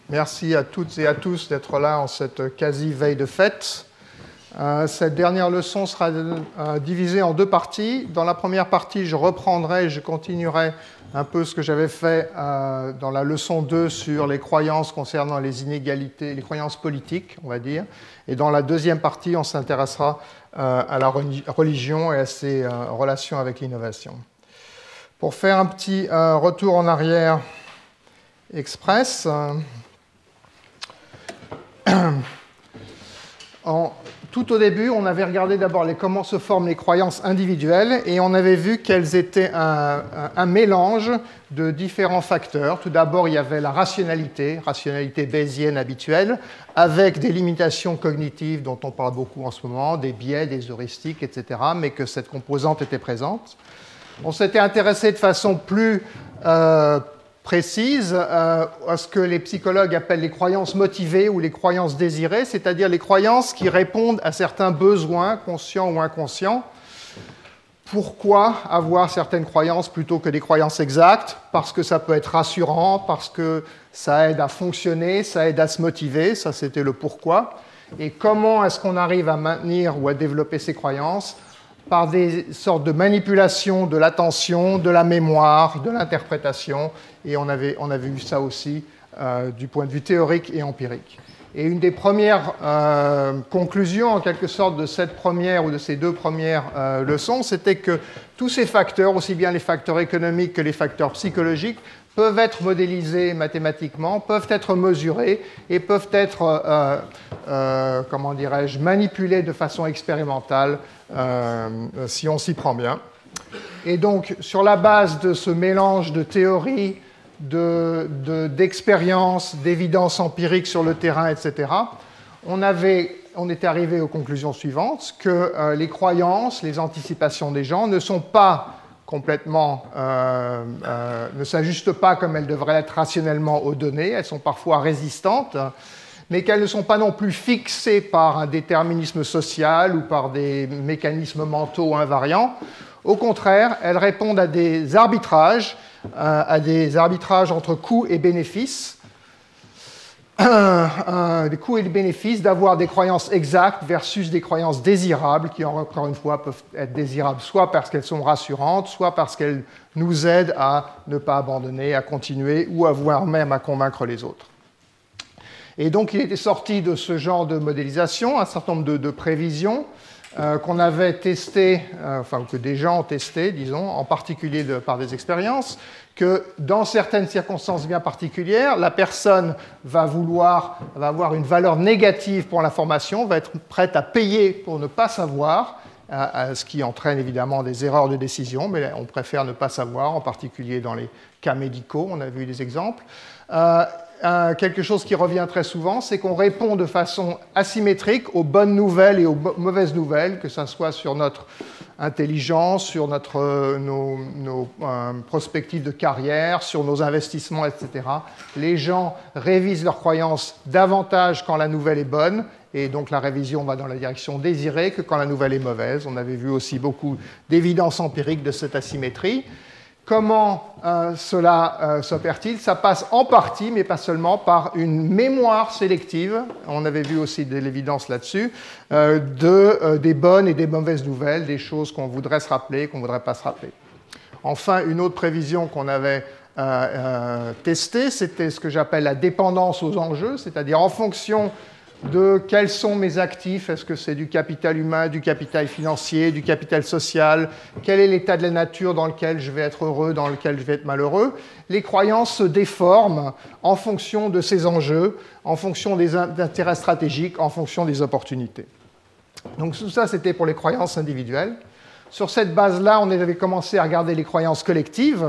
Merci à toutes et à tous d'être là en cette quasi-veille de fête. Cette dernière leçon sera divisée en deux parties. Dans la première partie, je reprendrai et je continuerai un peu ce que j'avais fait dans la leçon 2 sur les croyances concernant les inégalités, les croyances politiques, on va dire. Et dans la deuxième partie, on s'intéressera à la religion et à ses relations avec l'innovation. Pour faire un petit retour en arrière express, tout au début, on avait regardé d'abord comment se forment les croyances individuelles et on avait vu qu'elles étaient un mélange de différents facteurs. Tout d'abord, il y avait la rationalité bayésienne habituelle, avec des limitations cognitives dont on parle beaucoup en ce moment, des biais, des heuristiques, etc., mais que cette composante était présente. On s'était intéressé de façon plus précise à ce que les psychologues appellent les croyances motivées ou les croyances désirées, c'est-à-dire les croyances qui répondent à certains besoins, conscients ou inconscients. Pourquoi avoir certaines croyances plutôt que des croyances exactes? Parce que ça peut être rassurant, parce que ça aide à fonctionner, ça aide à se motiver, ça c'était le pourquoi. Et comment est-ce qu'on arrive à maintenir ou à développer ces croyances? Par des sortes de manipulation de l'attention, de la mémoire, de l'interprétation, et on avait vu ça aussi du point de vue théorique et empirique. Et une des premières conclusions, en quelque sorte, de cette première ou de ces deux premières leçons, c'était que tous ces facteurs, aussi bien les facteurs économiques que les facteurs psychologiques, peuvent être modélisés mathématiquement, peuvent être mesurés et peuvent être, comment dirais-je, manipulés de façon expérimentale si on s'y prend bien. Et donc, sur la base de ce mélange de théorie, d'expérience, d'évidence empirique sur le terrain, etc., on était arrivé aux conclusions suivantes, que les croyances, les anticipations des gens ne sont pas complètement, ne s'ajustent pas comme elles devraient être rationnellement aux données, elles sont parfois résistantes, mais qu'elles ne sont pas non plus fixées par un déterminisme social ou par des mécanismes mentaux invariants. Au contraire, elles répondent à des arbitrages entre coûts et bénéfices, des coûts et des bénéfices d'avoir des croyances exactes versus des croyances désirables, qui encore une fois peuvent être désirables soit parce qu'elles sont rassurantes, soit parce qu'elles nous aident à ne pas abandonner, à continuer ou à voire même à convaincre les autres. Et donc il était sorti de ce genre de modélisation un certain nombre de prévisions qu'on avait testées, enfin que des gens ont testées, disons, en particulier par des expériences, que dans certaines circonstances bien particulières, la personne va avoir une valeur négative pour l'information, va être prête à payer pour ne pas savoir, ce qui entraîne évidemment des erreurs de décision, mais on préfère ne pas savoir, en particulier dans les cas médicaux, on a vu des exemples. Quelque chose qui revient très souvent, c'est qu'on répond de façon asymétrique aux bonnes nouvelles et aux mauvaises nouvelles, que ce soit sur notre intelligence, sur nos prospectives de carrière, sur nos investissements, etc. Les gens révisent leurs croyances davantage quand la nouvelle est bonne, et donc la révision va dans la direction désirée que quand la nouvelle est mauvaise. On avait vu aussi beaucoup d'évidence empirique de cette asymétrie. Comment cela s'opère-t-il? Ça passe en partie, mais pas seulement, par une mémoire sélective, on avait vu aussi de l'évidence là-dessus, des bonnes et des mauvaises nouvelles, des choses qu'on voudrait se rappeler, qu'on ne voudrait pas se rappeler. Enfin, une autre prévision qu'on avait testée, c'était ce que j'appelle la dépendance aux enjeux, c'est-à-dire en fonction de quels sont mes actifs, est-ce que c'est du capital humain, du capital financier, du capital social, quel est l'état de la nature dans lequel je vais être heureux, dans lequel je vais être malheureux. Les croyances se déforment en fonction de ces enjeux, en fonction des intérêts stratégiques, en fonction des opportunités. Donc tout ça, c'était pour les croyances individuelles. Sur cette base-là, on avait commencé à regarder les croyances collectives,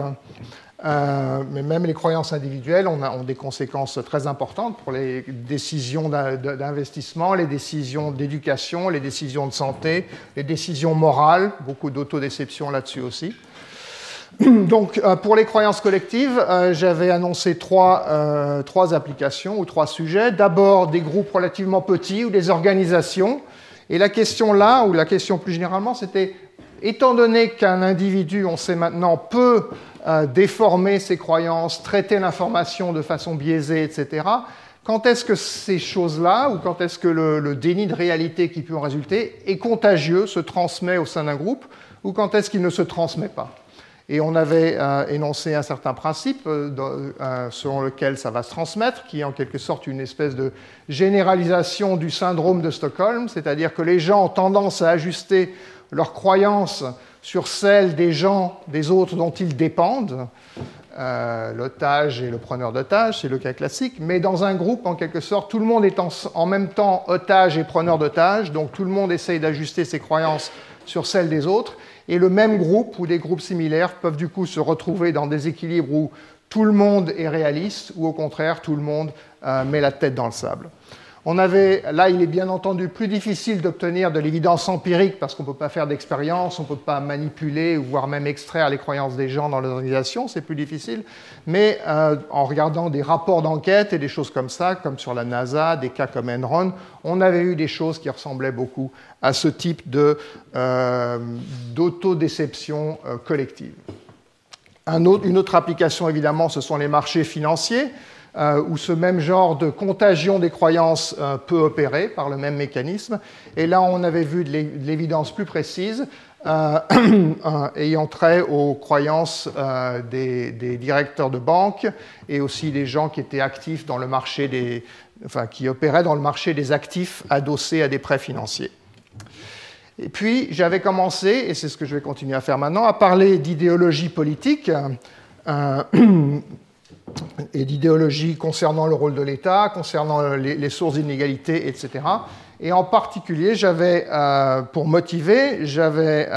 mais même les croyances individuelles ont des conséquences très importantes pour les décisions d'investissement, les décisions d'éducation, les décisions de santé, les décisions morales, beaucoup d'autodéception là-dessus aussi. Donc, pour les croyances collectives, j'avais annoncé trois applications ou trois sujets. D'abord, des groupes relativement petits ou des organisations. Et la question là, ou la question plus généralement, c'était, étant donné qu'un individu, on sait maintenant, peut déformer ses croyances, traiter l'information de façon biaisée, etc., quand est-ce que ces choses-là, ou quand est-ce que le déni de réalité qui peut en résulter est contagieux, se transmet au sein d'un groupe, ou quand est-ce qu'il ne se transmet pas. Et on avait énoncé un certain principe selon lequel ça va se transmettre, qui est en quelque sorte une espèce de généralisation du syndrome de Stockholm, c'est-à-dire que les gens ont tendance à ajuster leurs croyances sur celles des autres dont ils dépendent, l'otage et le preneur d'otage, c'est le cas classique, mais dans un groupe, en quelque sorte, tout le monde est en même temps otage et preneur d'otage, donc tout le monde essaye d'ajuster ses croyances sur celles des autres, et le même groupe ou des groupes similaires peuvent du coup se retrouver dans des équilibres où tout le monde est réaliste, ou au contraire, tout le monde met la tête dans le sable. Là, il est bien entendu plus difficile d'obtenir de l'évidence empirique parce qu'on ne peut pas faire d'expérience, on ne peut pas manipuler ou voire même extraire les croyances des gens dans l'organisation, c'est plus difficile. Mais en regardant des rapports d'enquête et des choses comme ça, comme sur la NASA, des cas comme Enron, on avait eu des choses qui ressemblaient beaucoup à ce type d'autodéception collective. Une autre application, évidemment, ce sont les marchés financiers, où ce même genre de contagion des croyances peut opérer par le même mécanisme. Et là, on avait vu de l'évidence plus précise ayant trait aux croyances des directeurs de banque et aussi des gens qui étaient actifs dans le marché qui opéraient dans le marché des actifs adossés à des prêts financiers. Et puis, j'avais commencé, et c'est ce que je vais continuer à faire maintenant, à parler d'idéologie politique et d'idéologie concernant le rôle de l'État, concernant les sources d'inégalité, etc. Et en particulier, pour motiver, j'avais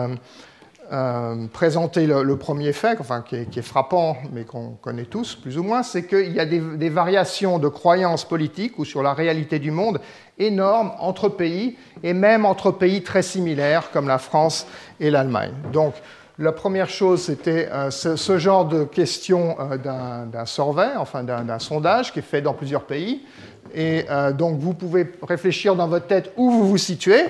présenté le premier fait, qui est frappant, mais qu'on connaît tous, plus ou moins, c'est qu'il y a des variations de croyances politiques ou sur la réalité du monde énormes entre pays, et même entre pays très similaires, comme la France et l'Allemagne. Donc, la première chose, c'était ce genre de question d'un survey, d'un sondage qui est fait dans plusieurs pays. Et donc, vous pouvez réfléchir dans votre tête où vous vous situez.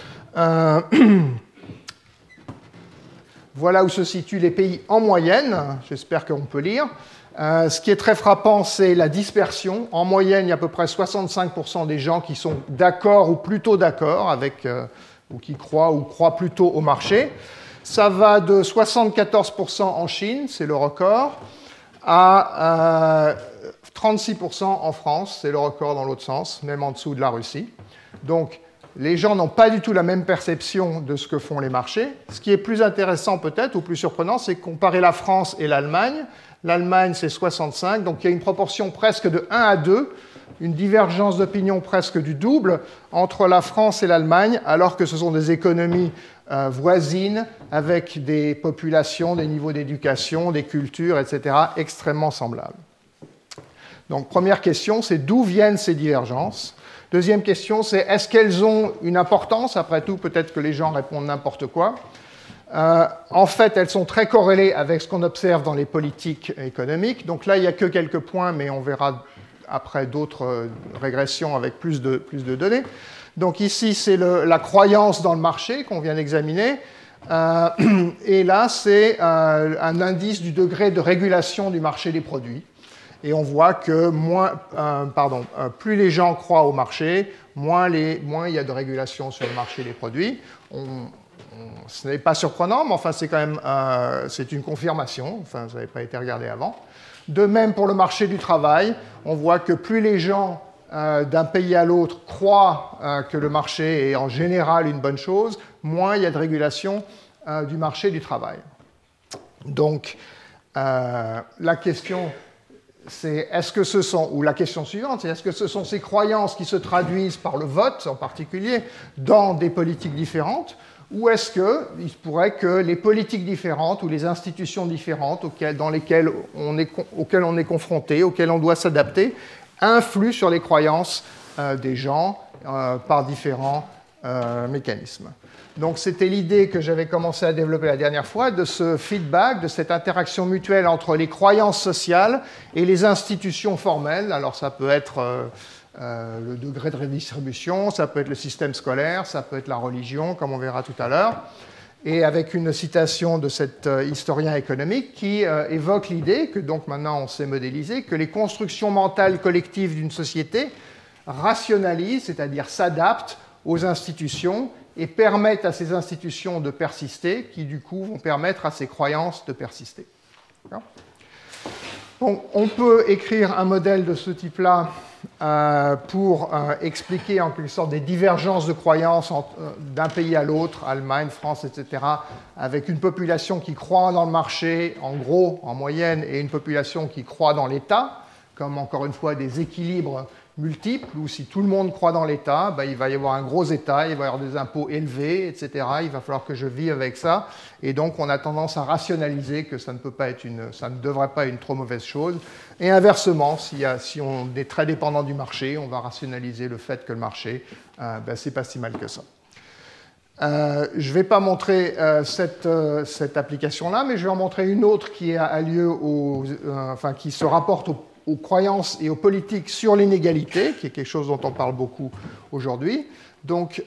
Voilà où se situent les pays en moyenne. J'espère qu'on peut lire. Ce qui est très frappant, c'est la dispersion. En moyenne, il y a à peu près 65% des gens qui sont d'accord ou plutôt d'accord ou qui croient plutôt au marché. Ça va de 74% en Chine, c'est le record, à 36% en France, c'est le record dans l'autre sens, même en dessous de la Russie. Donc, les gens n'ont pas du tout la même perception de ce que font les marchés. Ce qui est plus intéressant peut-être, ou plus surprenant, c'est comparer la France et l'Allemagne. L'Allemagne, c'est 65, donc il y a une proportion presque de 1 à 2, une divergence d'opinion presque du double entre la France et l'Allemagne, alors que ce sont des économies voisines, avec des populations, des niveaux d'éducation, des cultures, etc., extrêmement semblables. Donc, première question, c'est d'où viennent ces divergences? Deuxième question, c'est est-ce qu'elles ont une importance? Après tout, peut-être que les gens répondent n'importe quoi. En fait, elles sont très corrélées avec ce qu'on observe dans les politiques économiques. Donc là, il n'y a que quelques points, mais on verra après d'autres régressions avec plus de données. Donc ici, c'est la croyance dans le marché qu'on vient d'examiner. Et là, c'est un indice du degré de régulation du marché des produits. Et on voit que plus les gens croient au marché, moins il y a de régulation sur le marché des produits. Ce n'est pas surprenant, mais enfin, c'est quand même c'est une confirmation. Enfin, ça n'avait pas été regardé avant. De même pour le marché du travail, on voit que plus les gens d'un pays à l'autre croient que le marché est en général une bonne chose, moins il y a de régulation du marché du travail. Donc, la question, c'est la question suivante, c'est est-ce que ce sont ces croyances qui se traduisent par le vote en particulier dans des politiques différentes, ou est-ce qu'il se pourrait que les politiques différentes ou les institutions différentes auxquelles on est confronté, auxquelles on doit s'adapter, influent sur les croyances des gens par différents mécanismes. Donc c'était l'idée que j'avais commencé à développer la dernière fois, de ce feedback, de cette interaction mutuelle entre les croyances sociales et les institutions formelles. Alors ça peut être le degré de redistribution, ça peut être le système scolaire, ça peut être la religion, comme on verra tout à l'heure. et avec une citation de cet historien économique qui évoque l'idée que, donc maintenant on sait modéliser, que les constructions mentales collectives d'une société rationalisent, c'est-à-dire s'adaptent aux institutions et permettent à ces institutions de persister, qui du coup vont permettre à ces croyances de persister. Donc, on peut écrire un modèle de ce type-là pour expliquer en quelque sorte des divergences de croyances d'un pays à l'autre, Allemagne, France, etc., avec une population qui croit dans le marché, en gros, en moyenne, et une population qui croit dans l'État, comme encore une fois des équilibres multiples, où si tout le monde croit dans l'État, ben, il va y avoir un gros État, il va y avoir des impôts élevés, etc. Il va falloir que je vive avec ça. Et donc, on a tendance à rationaliser que ça ne devrait pas être une trop mauvaise chose. Et inversement, si on est très dépendant du marché, on va rationaliser le fait que le marché, ben, c'est pas si mal que ça. Je ne vais pas montrer cette application-là, mais je vais en montrer une autre qui a lieu qui se rapporte aux croyances et aux politiques sur l'inégalité, qui est quelque chose dont on parle beaucoup aujourd'hui. Donc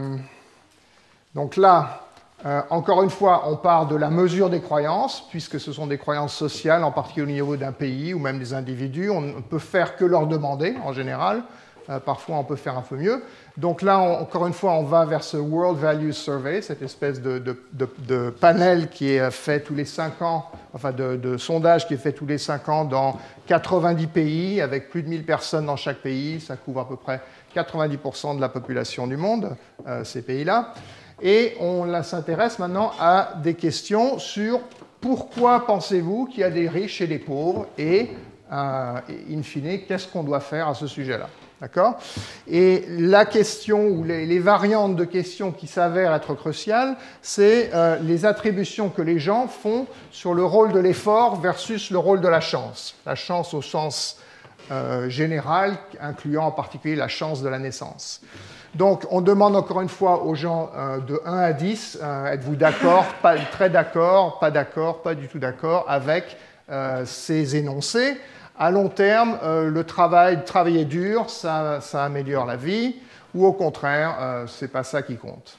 là, encore une fois, on part de la mesure des croyances, puisque ce sont des croyances sociales, en particulier au niveau d'un pays ou même des individus. On ne peut faire que leur demander, en général. Parfois, on peut faire un peu mieux. Donc là, encore une fois, on va vers ce World Values Survey, cette espèce de panel qui est fait tous les 5 ans, enfin de sondage qui est fait tous les 5 ans dans 90 pays, avec plus de 1000 personnes dans chaque pays. Ça couvre à peu près 90% de la population du monde, ces pays-là. Et on s'intéresse maintenant à des questions sur pourquoi pensez-vous qu'il y a des riches et des pauvres et, in fine, qu'est-ce qu'on doit faire à ce sujet-là. D'accord ? Et la question, ou les variantes de questions qui s'avèrent être cruciales, c'est les attributions que les gens font sur le rôle de l'effort versus le rôle de la chance. La chance au sens général, incluant en particulier la chance de la naissance. Donc, on demande encore une fois aux gens de 1 à 10, êtes-vous d'accord, pas très d'accord, pas du tout d'accord avec ces énoncés. À long terme, travailler dur, ça améliore la vie, ou au contraire, c'est pas ça qui compte.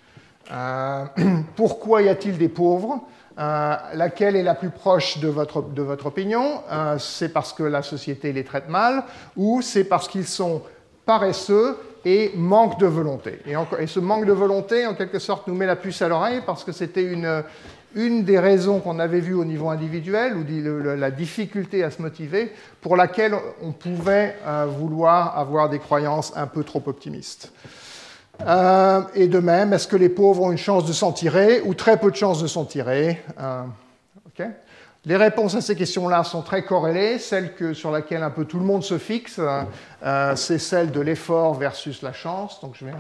Pourquoi y a-t-il des pauvres ? Laquelle est la plus proche de votre opinion ? C'est parce que la société les traite mal, ou c'est parce qu'ils sont paresseux et manquent de volonté. Et ce manque de volonté, en quelque sorte, nous met la puce à l'oreille, parce que c'était une des raisons qu'on avait vues au niveau individuel, ou la difficulté à se motiver, pour laquelle on pouvait vouloir avoir des croyances un peu trop optimistes. Et de même, est-ce que les pauvres ont une chance de s'en tirer, ou très peu de chances de s'en tirer? Okay. Les réponses à ces questions-là sont très corrélées. Celle sur laquelle un peu tout le monde se fixe, c'est celle de l'effort versus la chance. Donc je vais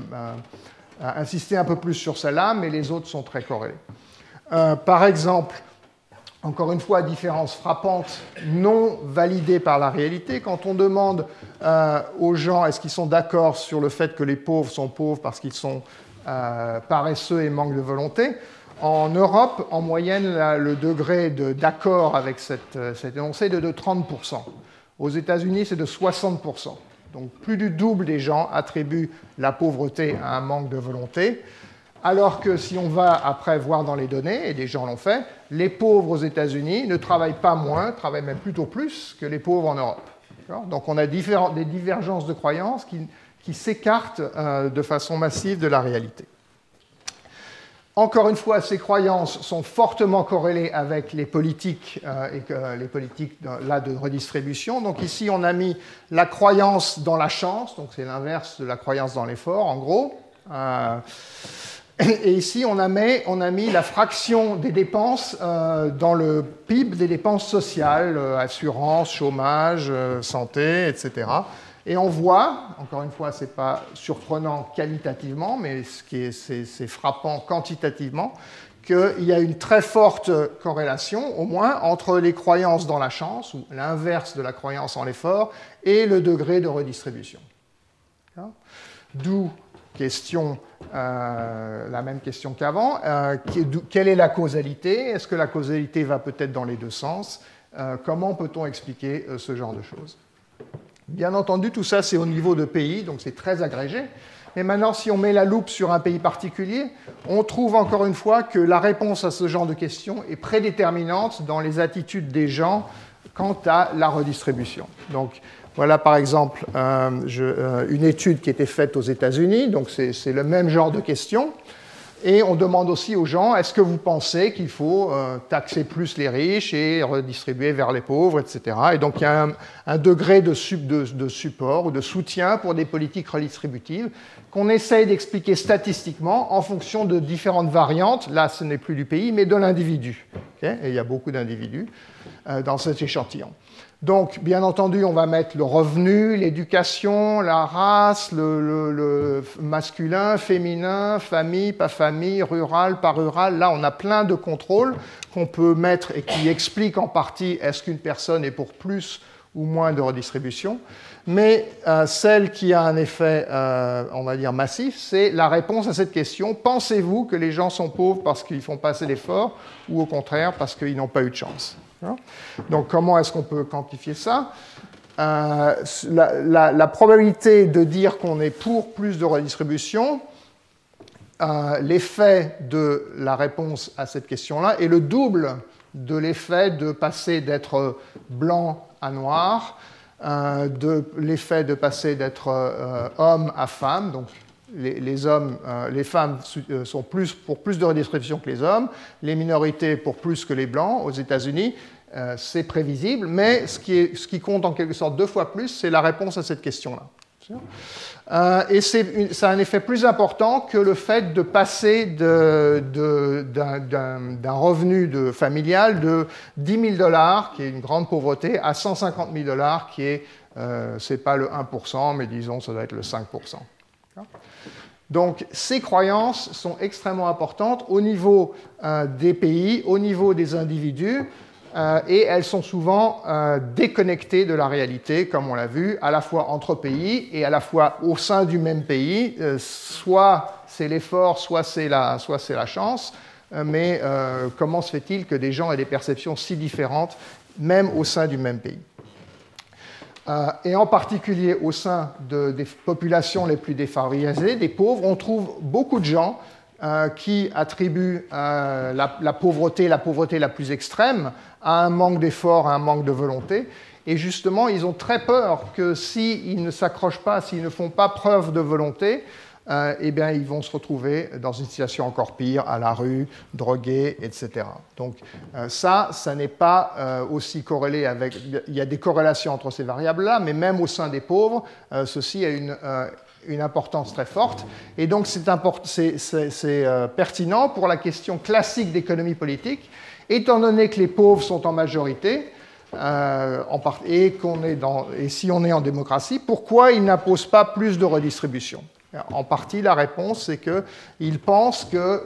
insister un peu plus sur celle-là, mais les autres sont très corrélées. Par exemple, encore une fois, différence frappante, non validée par la réalité. Quand on demande aux gens est-ce qu'ils sont d'accord sur le fait que les pauvres sont pauvres parce qu'ils sont paresseux et manquent de volonté, en Europe, en moyenne, le degré d'accord avec cet énoncé est de 30%. Aux États-Unis, c'est de 60%. Donc plus du double des gens attribuent la pauvreté à un manque de volonté. Alors que si on va après voir dans les données, et des gens l'ont fait, les pauvres aux États-Unis ne travaillent pas moins, travaillent même plutôt plus que les pauvres en Europe. Donc on a des divergences de croyances qui s'écartent de façon massive de la réalité. Encore une fois, ces croyances sont fortement corrélées avec les politiques de redistribution. Donc ici, on a mis la croyance dans la chance, donc c'est l'inverse de la croyance dans l'effort, en gros. Et ici, on a mis la fraction des dépenses dans le PIB des dépenses sociales, assurance, chômage, santé, etc. Et on voit, encore une fois, ce n'est pas surprenant qualitativement, mais c'est frappant quantitativement, qu'il y a une très forte corrélation, au moins, entre les croyances dans la chance, ou l'inverse de la croyance en l'effort, et le degré de redistribution. D'où la même question qu'avant. Quelle est la causalité ? Est-ce que la causalité va peut-être dans les deux sens ? Comment peut-on expliquer ce genre de choses ? Bien entendu, tout ça, c'est au niveau de pays, donc c'est très agrégé. Mais maintenant, si on met la loupe sur un pays particulier, on trouve encore une fois que la réponse à ce genre de questions est prédéterminante dans les attitudes des gens quant à la redistribution. Donc, voilà par exemple une étude qui a été faite aux États-Unis, donc c'est le même genre de questions. Et on demande aussi aux gens, est-ce que vous pensez qu'il faut taxer plus les riches et redistribuer vers les pauvres, etc. Et donc il y a un degré de support ou de soutien pour des politiques redistributives qu'on essaye d'expliquer statistiquement en fonction de différentes variantes. Là, ce n'est plus du pays, mais de l'individu. Okay, et il y a beaucoup d'individus dans cet échantillon. Donc, bien entendu, on va mettre le revenu, l'éducation, la race, le masculin, féminin, famille, pas famille, rural, pas rural. Là, on a plein de contrôles qu'on peut mettre et qui expliquent en partie est-ce qu'une personne est pour plus ou moins de redistribution. Mais celle qui a un effet, on va dire, massif, c'est la réponse à cette question. Pensez-vous que les gens sont pauvres parce qu'ils ne font pas assez d'efforts ou au contraire parce qu'ils n'ont pas eu de chance ? Donc, comment est-ce qu'on peut quantifier ça ? La probabilité de dire qu'on est pour plus de redistribution, l'effet de la réponse à cette question-là est le double de l'effet de passer d'être blanc à noir, de l'effet de passer d'être homme à femme. Donc, les femmes sont pour plus de redistribution que les hommes, les minorités pour plus que les blancs aux États-Unis. C'est prévisible, mais ce qui compte en quelque sorte 2 fois plus, c'est la réponse à cette question-là. Et ça a un effet plus important que le fait de passer d'un revenu familial de $10 000, qui est une grande pauvreté, à $150 000, qui est, c'est pas le 1%, mais disons, ça doit être le 5%. Donc, ces croyances sont extrêmement importantes au niveau des pays, au niveau des individus, et elles sont souvent déconnectées de la réalité, comme on l'a vu, à la fois entre pays et à la fois au sein du même pays. Soit c'est l'effort, soit c'est la chance, mais comment se fait-il que des gens aient des perceptions si différentes, même au sein du même pays ? Et en particulier au sein des populations les plus défavorisées, des pauvres, on trouve beaucoup de gens qui attribuent la pauvreté la plus extrême à un manque d'effort, à un manque de volonté. Et justement, ils ont très peur que s'ils ne s'accrochent pas, s'ils ne font pas preuve de volonté, eh bien, ils vont se retrouver dans une situation encore pire, à la rue, drogués, etc. Donc ça n'est pas aussi corrélé avec... Il y a des corrélations entre ces variables-là, mais même au sein des pauvres, ceci a une importance très forte. Et donc c'est pertinent pour la question classique d'économie politique, étant donné que les pauvres sont en majorité, et si on est en démocratie, pourquoi ils n'imposent pas plus de redistribution ? En partie, la réponse, c'est qu'ils pensent que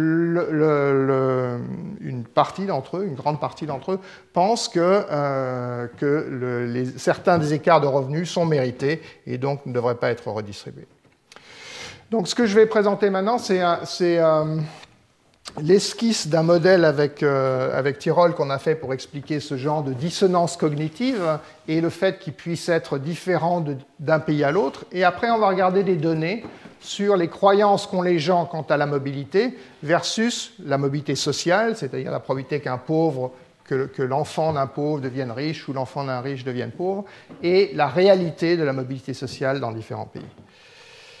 une grande partie d'entre eux, pensent que certains des écarts de revenus sont mérités et donc ne devraient pas être redistribués. Donc, ce que je vais présenter maintenant, c'est l'esquisse d'un modèle avec Tirole qu'on a fait pour expliquer ce genre de dissonance cognitive et le fait qu'il puisse être différent d'un pays à l'autre. Et après, on va regarder des données sur les croyances qu'ont les gens quant à la mobilité versus la mobilité sociale, c'est-à-dire la probabilité qu'un pauvre, que l'enfant d'un pauvre devienne riche ou l'enfant d'un riche devienne pauvre, et la réalité de la mobilité sociale dans différents pays. D'accord ?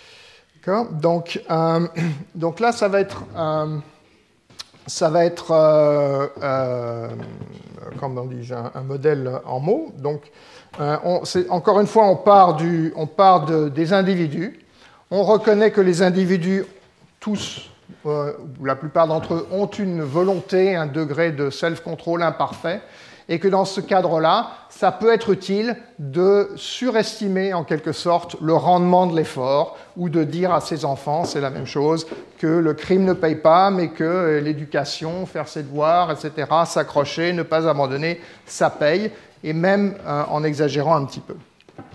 Donc là, ça va être comment dis-je, un modèle en mots. Donc, encore une fois, on part des individus. On reconnaît que les individus, tous, ou la plupart d'entre eux, ont une volonté, un degré de self-control imparfait, et que dans ce cadre-là, ça peut être utile de surestimer en quelque sorte le rendement de l'effort, ou de dire à ses enfants, c'est la même chose, que le crime ne paye pas, mais que l'éducation, faire ses devoirs, etc., s'accrocher, ne pas abandonner, ça paye, et même en exagérant un petit peu. D'accord ?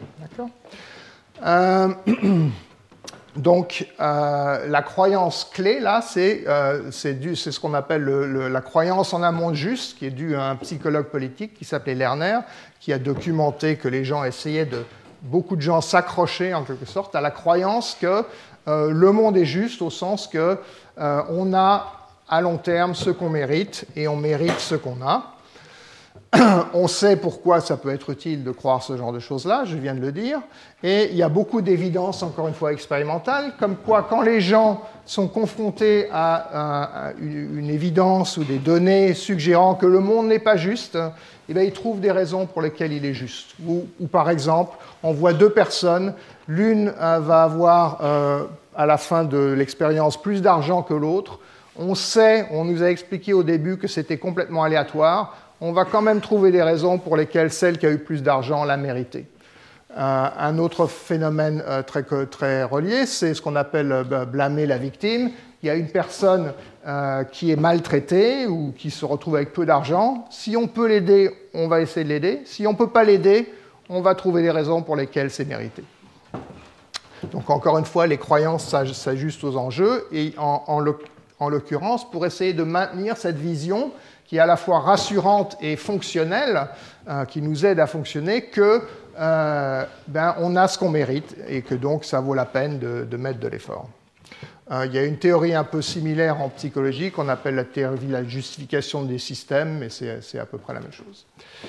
Donc, la croyance clé, là, c'est ce qu'on appelle la croyance en un monde juste, qui est due à un psychologue politique qui s'appelait Lerner, qui a documenté que les gens essayaient beaucoup de gens s'accrochaient en quelque sorte à la croyance que le monde est juste au sens que on a à long terme ce qu'on mérite et on mérite ce qu'on a. On sait pourquoi ça peut être utile de croire ce genre de choses-là, je viens de le dire, et il y a beaucoup d'évidences, encore une fois, expérimentales, comme quoi quand les gens sont confrontés à une évidence ou des données suggérant que le monde n'est pas juste, eh bien, ils trouvent des raisons pour lesquelles il est juste. Ou par exemple, on voit deux personnes, l'une va avoir à la fin de l'expérience plus d'argent que l'autre, on nous a expliqué au début que c'était complètement aléatoire, on va quand même trouver des raisons pour lesquelles celle qui a eu plus d'argent l'a mérité. Un autre phénomène très relié, c'est ce qu'on appelle blâmer la victime. Il y a une personne qui est maltraitée ou qui se retrouve avec peu d'argent. Si on peut l'aider, on va essayer de l'aider. Si on ne peut pas l'aider, on va trouver des raisons pour lesquelles c'est mérité. Donc encore une fois, les croyances s'ajustent aux enjeux et en l'occurrence, pour essayer de maintenir cette vision qui est à la fois rassurante et fonctionnelle, qui nous aide à fonctionner, que on a ce qu'on mérite et que donc ça vaut la peine de mettre de l'effort. Il y a une théorie un peu similaire en psychologie qu'on appelle la théorie de la justification des systèmes, mais c'est à peu près la même chose.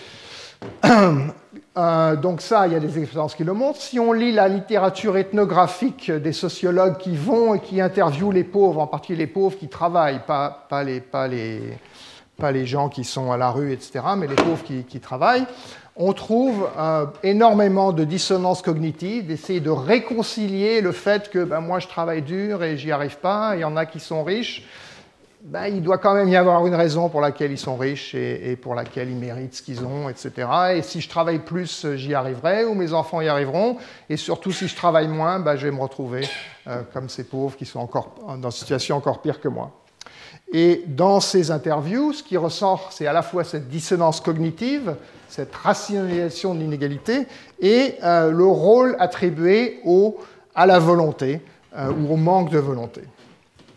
Donc ça, il y a des expériences qui le montrent. Si on lit la littérature ethnographique des sociologues qui vont et qui interviewent les pauvres, en particulier les pauvres qui travaillent, pas les gens qui sont à la rue, etc., mais les pauvres qui travaillent, on trouve énormément de dissonance cognitive, d'essayer de réconcilier le fait que moi je travaille dur et j'y arrive pas, il y en a qui sont riches, il doit quand même y avoir une raison pour laquelle ils sont riches et pour laquelle ils méritent ce qu'ils ont, etc. Et si je travaille plus, j'y arriverai, ou mes enfants y arriveront, et surtout si je travaille moins, je vais me retrouver comme ces pauvres qui sont encore dans une situation encore pire que moi. Et dans ces interviews, ce qui ressort, c'est à la fois cette dissonance cognitive, cette rationalisation de l'inégalité, et le rôle attribué à la volonté, ou au manque de volonté. D'accord ?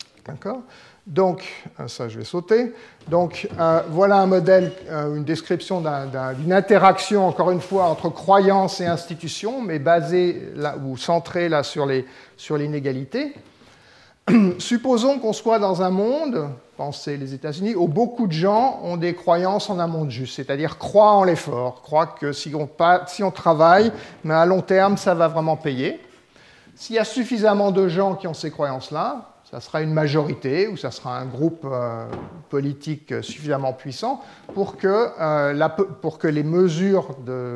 Donc, ça je vais sauter. Donc, voilà un modèle, une description d'une interaction, encore une fois, entre croyance et institution, mais basée là, ou centrée là, sur l'inégalité. Supposons qu'on soit dans un monde, pensez les États-Unis, où beaucoup de gens ont des croyances en un monde juste, c'est-à-dire croient en l'effort, croient que si on travaille, mais à long terme, ça va vraiment payer. S'il y a suffisamment de gens qui ont ces croyances-là, ça sera une majorité ou ça sera un groupe politique suffisamment puissant pour que les mesures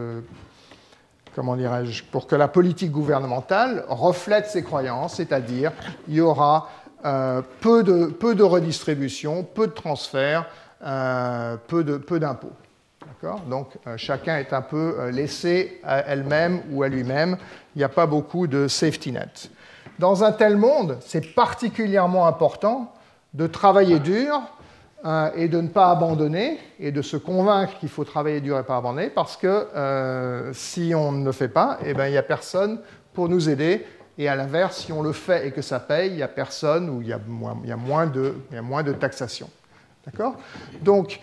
pour que la politique gouvernementale reflète ces croyances, c'est-à-dire il y aura peu de redistribution, peu de transferts, peu d'impôts. D'accord ? Donc chacun est un peu laissé à elle-même ou à lui-même. Il n'y a pas beaucoup de safety net. Dans un tel monde, c'est particulièrement important de travailler dur et de ne pas abandonner, et de se convaincre qu'il faut travailler dur et pas abandonner, parce que si on ne le fait pas, il n'y a personne pour nous aider, et à l'inverse, si on le fait et que ça paye, il n'y a personne, ou il y a moins de taxation. D'accord ? Donc,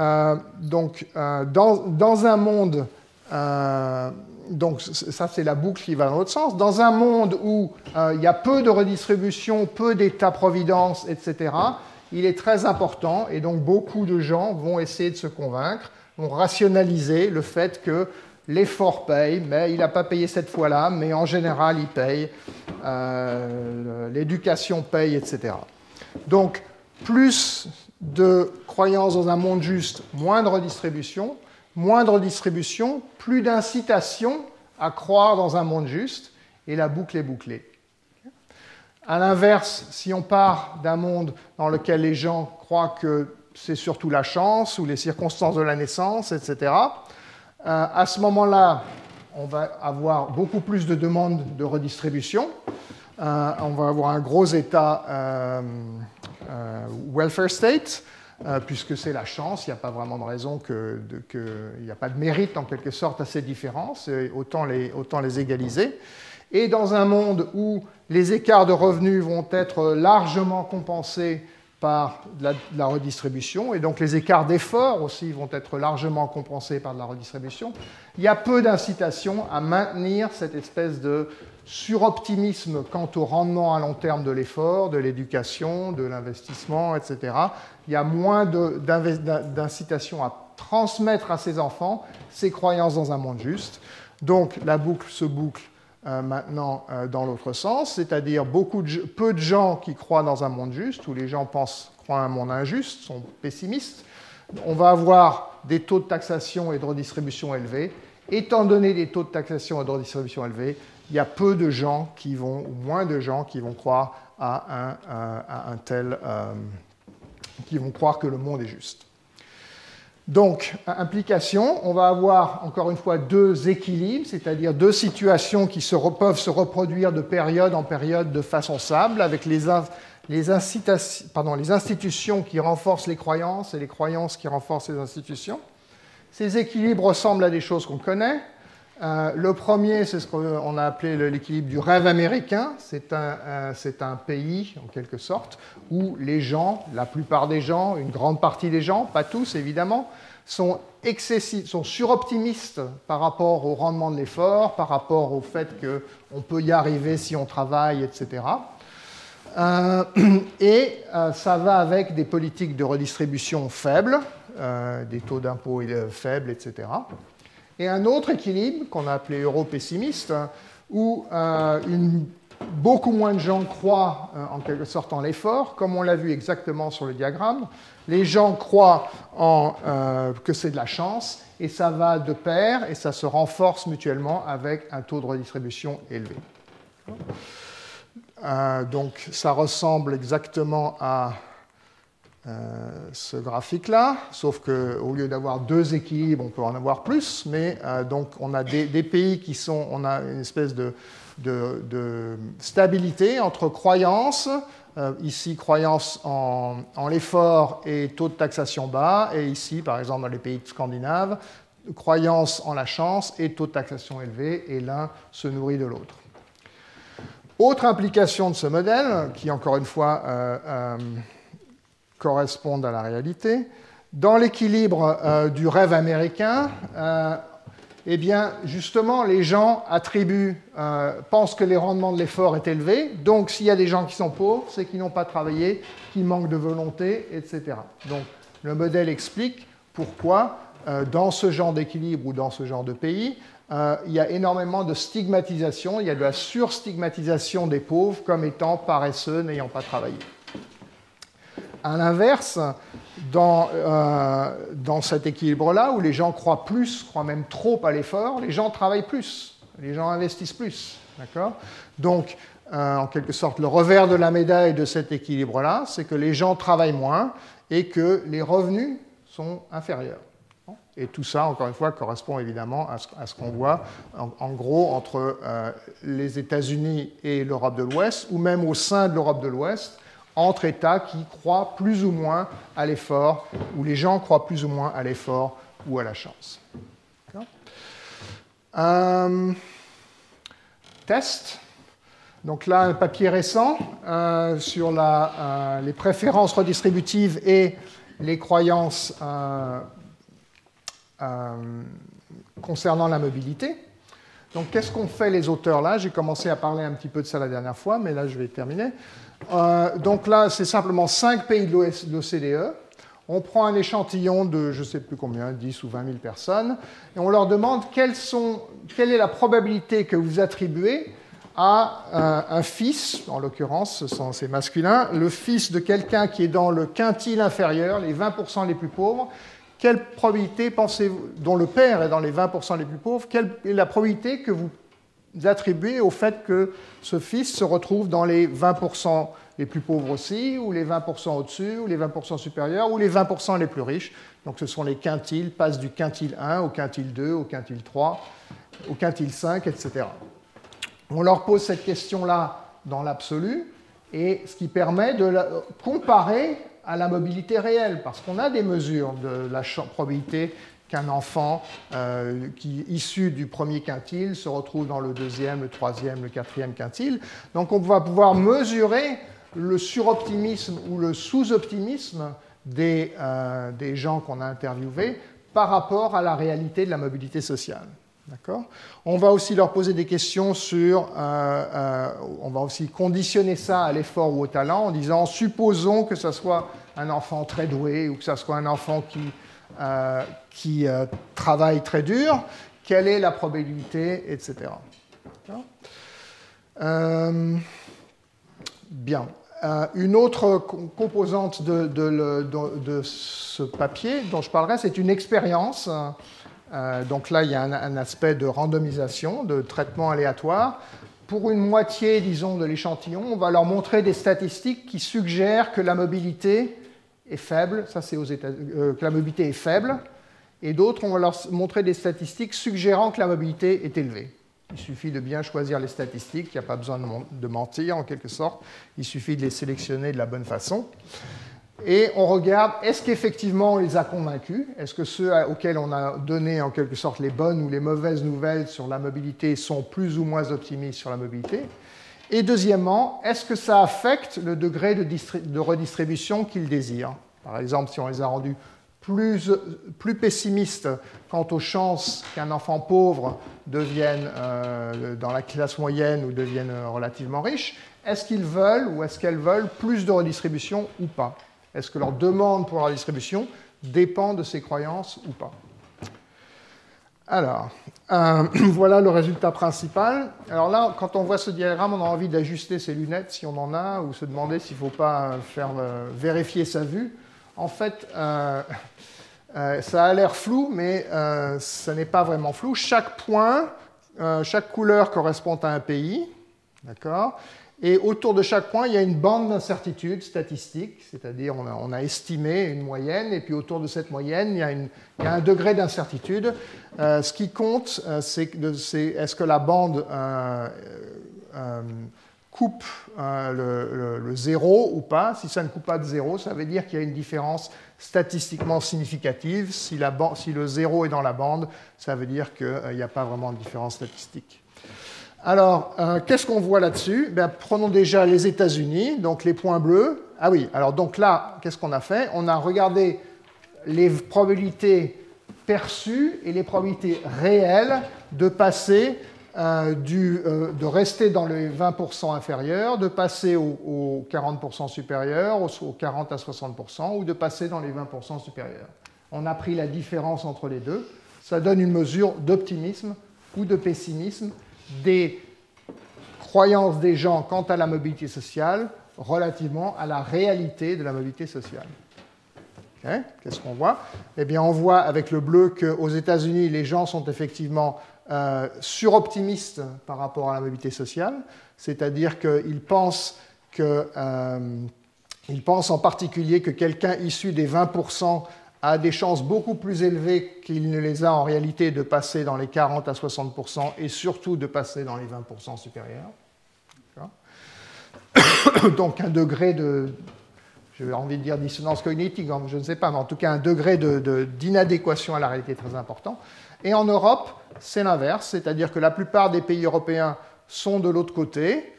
dans un monde... donc ça, c'est la boucle qui va dans l'autre sens. Dans un monde où il y a peu de redistribution, peu d'État-providence, etc., il est très important, et donc beaucoup de gens vont essayer de se convaincre, vont rationaliser le fait que l'effort paye, mais il n'a pas payé cette fois-là, mais en général, il paye, l'éducation paye, etc. Donc, plus de croyances dans un monde juste, moins de redistribution, plus d'incitation à croire dans un monde juste, et la boucle est bouclée. À l'inverse, si on part d'un monde dans lequel les gens croient que c'est surtout la chance ou les circonstances de la naissance, etc., à ce moment-là, on va avoir beaucoup plus de demandes de redistribution. On va avoir un gros État welfare state, puisque c'est la chance, il n'y a pas vraiment de raison il n'y a pas de mérite en quelque sorte à ces différences, autant les égaliser. Et dans un monde où les écarts de revenus vont être largement compensés par de la redistribution, et donc les écarts d'effort aussi vont être largement compensés par de la redistribution. Il y a peu d'incitation à maintenir cette espèce de suroptimisme quant au rendement à long terme de l'effort, de l'éducation, de l'investissement, etc. Il y a moins d'incitation à transmettre à ses enfants ses croyances dans un monde juste. Donc la boucle se boucle maintenant dans l'autre sens, c'est-à-dire peu de gens qui croient dans un monde juste, où les gens croient un monde injuste, sont pessimistes. On va avoir des taux de taxation et de redistribution élevés. Étant donné des taux de taxation et de redistribution élevés, il y a peu de gens ou moins de gens qui vont croire qui vont croire que le monde est juste. Donc, implication, on va avoir encore une fois deux équilibres, c'est-à-dire deux situations qui peuvent se reproduire de période en période de façon stable, avec les institutions qui renforcent les croyances et les croyances qui renforcent les institutions. Ces équilibres ressemblent à des choses qu'on connaît. Le premier, c'est ce qu'on a appelé l'équilibre du rêve américain. C'est un pays, en quelque sorte, où les gens, la plupart des gens, une grande partie des gens, pas tous évidemment, sont suroptimistes par rapport au rendement de l'effort, par rapport au fait qu'on peut y arriver si on travaille, etc. Ça va avec des politiques de redistribution faibles, des taux d'impôt faibles, etc. Et un autre équilibre qu'on a appelé euro-pessimiste, où beaucoup moins de gens croient en quelque sorte en l'effort, comme on l'a vu exactement sur le diagramme. Les gens croient que c'est de la chance, et ça va de pair, et ça se renforce mutuellement avec un taux de redistribution élevé. Donc ça ressemble exactement à ce graphique-là, sauf qu'au lieu d'avoir deux équilibres, on peut en avoir plus, mais donc on a des pays on a une espèce de stabilité entre croyances, ici croyances en l'effort et taux de taxation bas, et ici par exemple dans les pays scandinaves, croyances en la chance et taux de taxation élevé, et l'un se nourrit de l'autre. Autre implication de ce modèle, qui encore une fois correspondent à la réalité. Dans l'équilibre du rêve américain, eh bien, justement, les gens pensent que les rendements de l'effort est élevé. Donc, s'il y a des gens qui sont pauvres, c'est qu'ils n'ont pas travaillé, qu'ils manquent de volonté, etc. Donc, le modèle explique pourquoi, dans ce genre d'équilibre ou dans ce genre de pays, il y a énormément de stigmatisation, il y a de la surstigmatisation des pauvres comme étant paresseux, n'ayant pas travaillé. À l'inverse, dans cet équilibre-là, où les gens croient même trop à l'effort, les gens travaillent plus, les gens investissent plus. D'accord ? Donc, en quelque sorte, le revers de la médaille de cet équilibre-là, c'est que les gens travaillent moins et que les revenus sont inférieurs. Et tout ça, encore une fois, correspond évidemment à ce qu'on voit, en gros, entre les États-Unis et l'Europe de l'Ouest, ou même au sein de l'Europe de l'Ouest, entre États qui croient plus ou moins à l'effort, où les gens croient plus ou moins à l'effort ou à la chance. Test. Donc là, un papier récent sur les préférences redistributives et les croyances concernant la mobilité. Donc, qu'est-ce qu'ont fait les auteurs là ? J'ai commencé à parler un petit peu de ça la dernière fois, mais là, je vais terminer. Donc là, c'est simplement 5 pays de l'OCDE. On prend un échantillon de, je ne sais plus combien, 10 ou 20 000 personnes, et on leur demande quelle est la probabilité que vous attribuez à un fils, en l'occurrence, c'est masculin, le fils de quelqu'un qui est dans le quintile inférieur, les 20% les plus pauvres. Quelle probabilité pensez-vous, dont le père est dans les 20% les plus pauvres, quelle est la probabilité que vous attribuez au fait que ce fils se retrouve dans les 20% les plus pauvres aussi, ou les 20% au-dessus, ou les 20% supérieurs, ou les 20% les plus riches. Donc ce sont les quintiles, passent du quintile 1 au quintile 2, au quintile 3, au quintile 5, etc. On leur pose cette question-là dans l'absolu, et ce qui permet de comparer à la mobilité réelle, parce qu'on a des mesures de la probabilité qu'un enfant issu du premier quintile se retrouve dans le deuxième, le troisième, le quatrième quintile. Donc on va pouvoir mesurer le suroptimisme ou le sous-optimisme des gens qu'on a interviewés par rapport à la réalité de la mobilité sociale. D'accord ? On va aussi leur poser des questions sur... on va aussi conditionner ça à l'effort ou au talent en disant, supposons que ce soit un enfant très doué ou que ce soit un enfant qui travaille très dur, quelle est la probabilité, etc. D'accord ? Bien. Une autre composante de ce papier dont je parlerai, c'est une expérience. Donc là, il y a un aspect de randomisation, de traitement aléatoire. Pour une moitié, disons, de l'échantillon, on va leur montrer des statistiques qui suggèrent que la mobilité est faible. Ça, c'est que la mobilité est faible. Et d'autres, on va leur montrer des statistiques suggérant que la mobilité est élevée. Il suffit de bien choisir les statistiques, il n'y a pas besoin de mentir en quelque sorte, il suffit de les sélectionner de la bonne façon. Et on regarde, est-ce qu'effectivement on les a convaincus? Est-ce que ceux auxquels on a donné en quelque sorte les bonnes ou les mauvaises nouvelles sur la mobilité sont plus ou moins optimistes sur la mobilité? Et deuxièmement, est-ce que ça affecte le degré de redistribution qu'ils désirent? Par exemple, si on les a rendus plus pessimistes quant aux chances qu'un enfant pauvre devienne dans la classe moyenne ou devienne relativement riche, est-ce qu'ils veulent ou est-ce qu'elles veulent plus de redistribution ou pas? Est-ce que leur demande pour la redistribution dépend de ces croyances ou pas? Alors, voilà le résultat principal. Alors là, quand on voit ce diagramme, on a envie d'ajuster ses lunettes si on en a, ou se demander s'il ne faut pas vérifier sa vue. En fait, ça a l'air flou, mais ça n'est pas vraiment flou. Chaque point, chaque couleur correspond à un pays, d'accord ? Et autour de chaque point, il y a une bande d'incertitude statistique, c'est-à-dire on a estimé une moyenne, et puis autour de cette moyenne, il y a un degré d'incertitude. Ce qui compte, c'est est-ce que la bande coupe le zéro ou pas. Si ça ne coupe pas de zéro, ça veut dire qu'il y a une différence statistiquement significative. Si le zéro est dans la bande, ça veut dire qu'il n'y a pas vraiment de différence statistique. Alors, qu'est-ce qu'on voit là-dessus? Prenons déjà les États-Unis, donc les points bleus. Ah oui, alors donc là, qu'est-ce qu'on a fait? On a regardé les probabilités perçues et les probabilités réelles de passer de rester dans les 20% inférieurs, de passer aux 40% supérieurs, aux 40 à 60%, ou de passer dans les 20% supérieurs. On a pris la différence entre les deux. Ça donne une mesure d'optimisme ou de pessimisme des croyances des gens quant à la mobilité sociale relativement à la réalité de la mobilité sociale. Okay. Qu'est-ce qu'on voit? Eh bien, on voit avec le bleu qu'aux États-Unis, les gens sont effectivement suroptimistes par rapport à la mobilité sociale, c'est-à-dire qu'ils pensent en particulier que quelqu'un issu des 20% a des chances beaucoup plus élevées qu'il ne les a en réalité de passer dans les 40 à 60% et surtout de passer dans les 20% supérieurs. Donc un degré de, j'ai envie de dire dissonance cognitive, je ne sais pas, mais en tout cas un degré d'inadéquation à la réalité très important. Et en Europe, c'est l'inverse, c'est-à-dire que la plupart des pays européens sont de l'autre côté.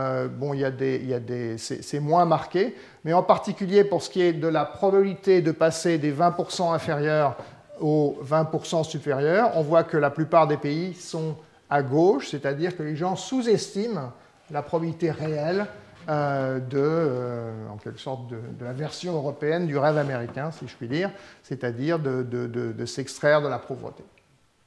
C'est moins marqué, mais en particulier pour ce qui est de la probabilité de passer des 20% inférieurs aux 20% supérieurs, on voit que la plupart des pays sont à gauche, c'est-à-dire que les gens sous-estiment la probabilité réelle en quelque sorte de la version européenne du rêve américain, si je puis dire, c'est-à-dire de s'extraire de la pauvreté. D'accord ?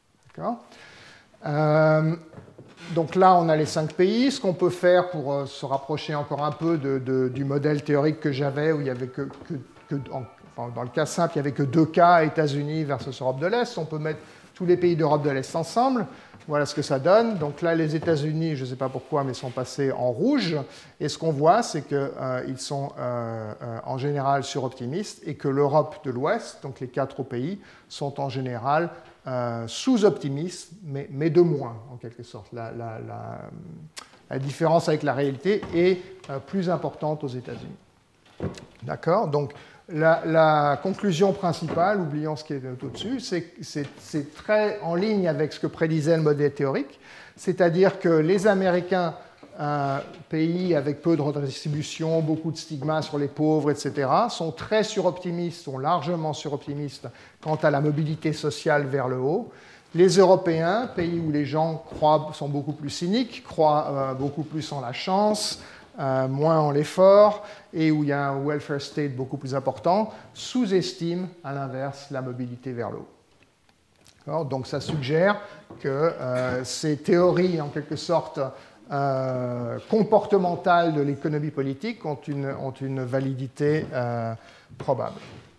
Donc là, on a les 5 pays. Ce qu'on peut faire pour se rapprocher encore un peu du modèle théorique que j'avais, où il y avait dans le cas simple, il n'y avait que 2 cas, États-Unis versus Europe de l'Est. On peut mettre tous les pays d'Europe de l'Est ensemble. Voilà ce que ça donne. Donc là, les États-Unis, je ne sais pas pourquoi, mais sont passés en rouge. Et ce qu'on voit, c'est qu'ils sont en général suroptimistes et que l'Europe de l'Ouest, donc les 4 pays, sont en général sous-optimistes, mais de moins, en quelque sorte. La différence avec la réalité est plus importante aux États-Unis. D'accord ? Donc, la conclusion principale, oublions ce qui est au-dessus, c'est très en ligne avec ce que prédisait le modèle théorique, c'est-à-dire que les Américains pays avec peu de redistribution, beaucoup de stigmas sur les pauvres, etc., sont très suroptimistes, sont largement suroptimistes quant à la mobilité sociale vers le haut. Les Européens, pays où les gens sont beaucoup plus cyniques, croient beaucoup plus en la chance, moins en l'effort, et où il y a un welfare state beaucoup plus important, sous-estiment à l'inverse la mobilité vers le haut. Donc ça suggère que ces théories, en quelque sorte, comportementales de l'économie politique ont une validité probable.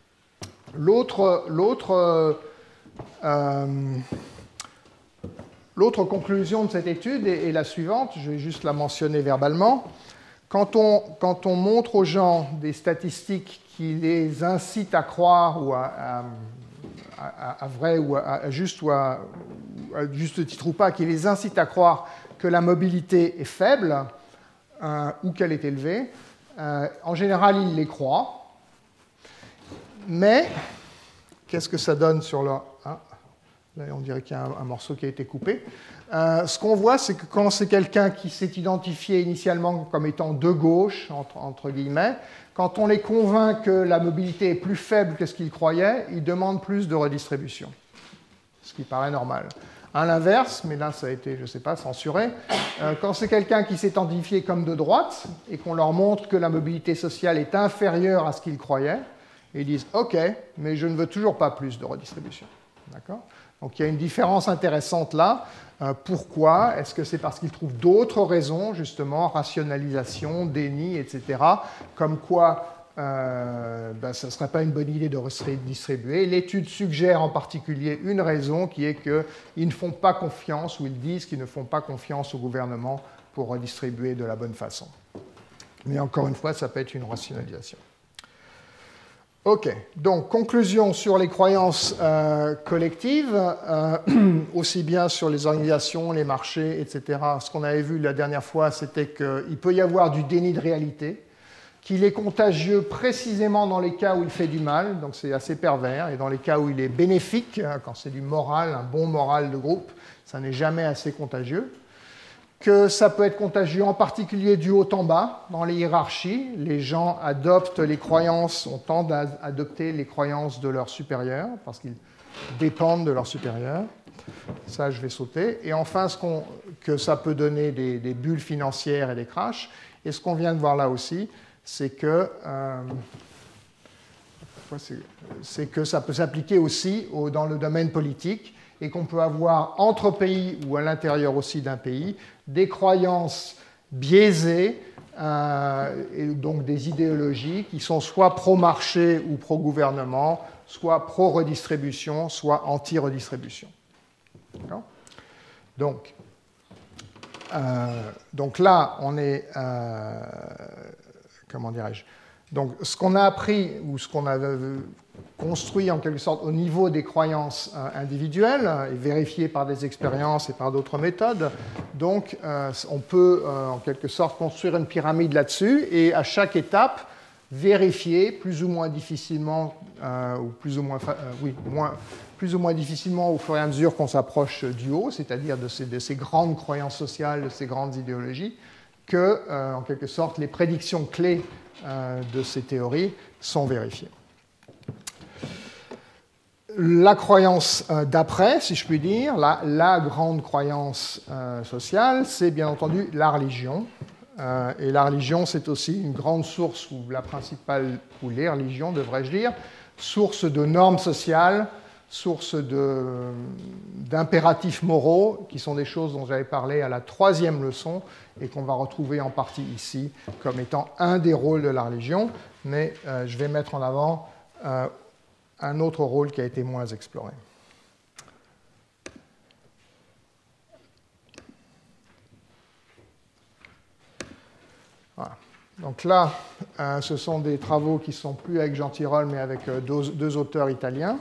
L'autre conclusion de cette étude est la suivante, je vais juste la mentionner verbalement. Quand on montre aux gens des statistiques qui les incitent à croire ou à vrai ou à juste titre ou pas, qui les incitent à croire que la mobilité est faible ou qu'elle est élevée, en général, ils les croient. Mais qu'est-ce que ça donne sur leur... Ah, là, on dirait qu'il y a un morceau qui a été coupé. Ce qu'on voit, c'est que quand c'est quelqu'un qui s'est identifié initialement comme étant de gauche, entre guillemets, quand on les convainc que la mobilité est plus faible que ce qu'ils croyaient, ils demandent plus de redistribution, ce qui paraît normal. À l'inverse, mais là ça a été, je ne sais pas, censuré, quand c'est quelqu'un qui s'est identifié comme de droite et qu'on leur montre que la mobilité sociale est inférieure à ce qu'ils croyaient, ils disent « Ok, mais je ne veux toujours pas plus de redistribution. » D'accord ? Donc il y a une différence intéressante là. Pourquoi ? Est-ce que c'est parce qu'ils trouvent d'autres raisons, justement, rationalisation, déni, etc., comme quoi ce ne serait pas une bonne idée de redistribuer. L'étude suggère en particulier une raison qui est qu'ils ne font pas confiance, ou ils disent qu'ils ne font pas confiance au gouvernement pour redistribuer de la bonne façon. Mais encore une fois, ça peut être une rationalisation. Ok, donc conclusion sur les croyances collectives, aussi bien sur les organisations, les marchés, etc. Ce qu'on avait vu la dernière fois, c'était qu'il peut y avoir du déni de réalité, qu'il est contagieux précisément dans les cas où il fait du mal, donc c'est assez pervers, et dans les cas où il est bénéfique, quand c'est du moral, un bon moral de groupe, ça n'est jamais assez contagieux. Que ça peut être contagieux en particulier du haut en bas, dans les hiérarchies. Les gens adoptent les croyances, on tend à adopter les croyances de leurs supérieurs, parce qu'ils dépendent de leurs supérieurs. Ça, je vais sauter. Et enfin, que ça peut donner des bulles financières et des crashs. Et ce qu'on vient de voir là aussi, c'est que ça peut s'appliquer aussi dans le domaine politique, et qu'on peut avoir entre pays ou à l'intérieur aussi d'un pays des croyances biaisées, et donc des idéologies qui sont soit pro-marché ou pro-gouvernement, soit pro-redistribution, soit anti-redistribution. Donc là, on est... comment dirais-je ? Donc ce qu'on a appris, ou ce qu'on a construit en quelque sorte au niveau des croyances individuelles et vérifié par des expériences et par d'autres méthodes. Donc on peut en quelque sorte construire une pyramide là-dessus et à chaque étape vérifier plus ou moins difficilement ou plus ou moins difficilement au fur et à mesure qu'on s'approche du haut, c'est-à-dire de ces grandes croyances sociales, de ces grandes idéologies, que en quelque sorte les prédictions clés de ces théories sont vérifiées. La croyance d'après, si je puis dire, la grande croyance sociale, c'est bien entendu la religion. Et la religion, c'est aussi une grande source, ou la principale, ou les religions, devrais-je dire, source de normes sociales, source d'impératifs moraux, qui sont des choses dont j'avais parlé à la 3e leçon, et qu'on va retrouver en partie ici comme étant un des rôles de la religion, mais je vais mettre en avant un autre rôle qui a été moins exploré. Voilà. Donc là, ce sont des travaux qui ne sont plus avec Jean Tirole, mais avec deux auteurs italiens.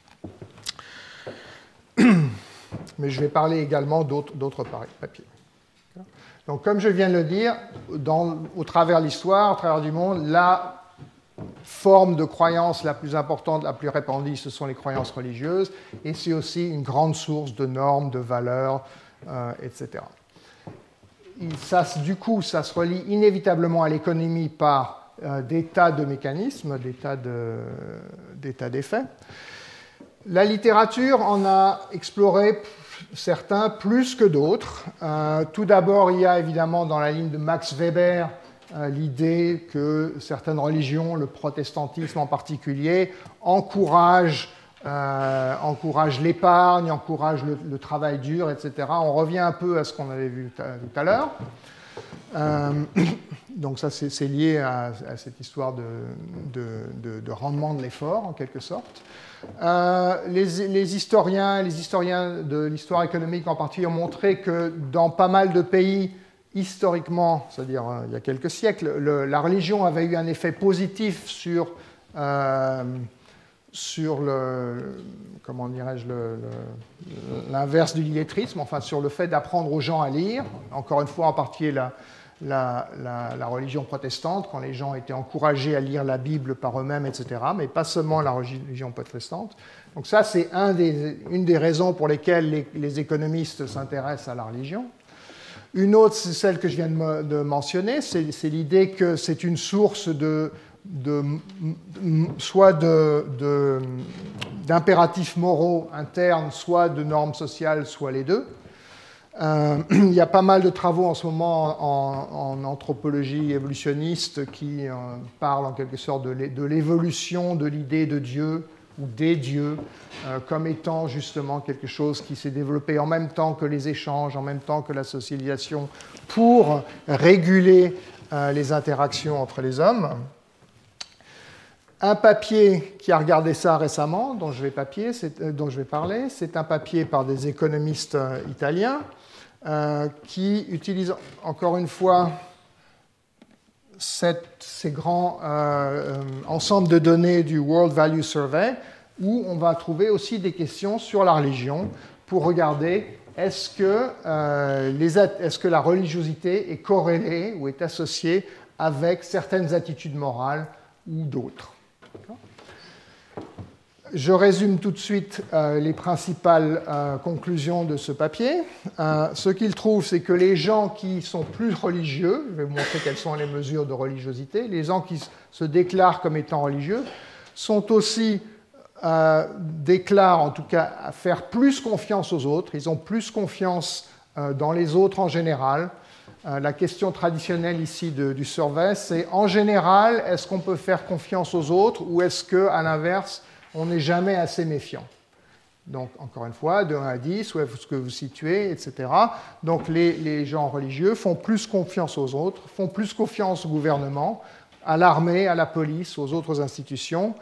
Mais je vais parler également d'autres papiers. Donc, comme je viens de le dire, au travers de l'histoire, au travers du monde, la forme de croyance la plus importante, la plus répandue, ce sont les croyances religieuses, et c'est aussi une grande source de normes, de valeurs, etc. du coup, ça se relie inévitablement à l'économie par des tas de mécanismes, des tas d'effets. La littérature en a exploré certains plus que d'autres. Tout d'abord, il y a évidemment dans la ligne de Max Weber l'idée que certaines religions, le protestantisme en particulier, encouragent l'épargne, encouragent le travail dur, etc. On revient un peu à ce qu'on avait vu tout à l'heure. Donc ça, c'est lié à cette histoire de rendement de l'effort, en quelque sorte. Les historiens de l'histoire économique en particulier ont montré que dans pas mal de pays, historiquement, c'est-à-dire il y a quelques siècles, la religion avait eu un effet positif sur comment dirais-je, l'inverse du illettrisme, enfin sur le fait d'apprendre aux gens à lire. Encore une fois, en particulier la religion protestante, quand les gens étaient encouragés à lire la Bible par eux-mêmes, etc., mais pas seulement la religion protestante. Donc ça, c'est une des raisons pour lesquelles les économistes s'intéressent à la religion. Une autre, c'est celle que je viens de mentionner, c'est l'idée que c'est une source soit d'impératifs moraux internes, soit de normes sociales, soit les deux. Il y a pas mal de travaux en ce moment en anthropologie évolutionniste qui parlent en quelque sorte de l'évolution de l'idée de Dieu ou des dieux comme étant justement quelque chose qui s'est développé en même temps que les échanges, en même temps que la socialisation, pour réguler les interactions entre les hommes. Un papier qui a regardé ça récemment, dont je vais parler, c'est un papier par des économistes italiens qui utilisent encore une fois ces grands ensembles de données du World Value Survey, où on va trouver aussi des questions sur la religion pour regarder est-ce que la religiosité est corrélée ou est associée avec certaines attitudes morales ou d'autres. Je résume tout de suite les principales conclusions de ce papier. Ce qu'il trouve, c'est que les gens qui sont plus religieux, je vais vous montrer quelles sont les mesures de religiosité, les gens qui se déclarent comme étant religieux, sont aussi, déclarent en tout cas, à faire plus confiance aux autres. Ils ont plus confiance dans les autres en général. La question traditionnelle ici du survey, c'est en général, est-ce qu'on peut faire confiance aux autres ou est-ce qu'à l'inverse, on n'est jamais assez méfiant? Donc, encore une fois, de 1 à 10, où est-ce que vous situez, etc. Donc, les gens religieux font plus confiance aux autres, font plus confiance au gouvernement, à l'armée, à la police, aux autres institutions,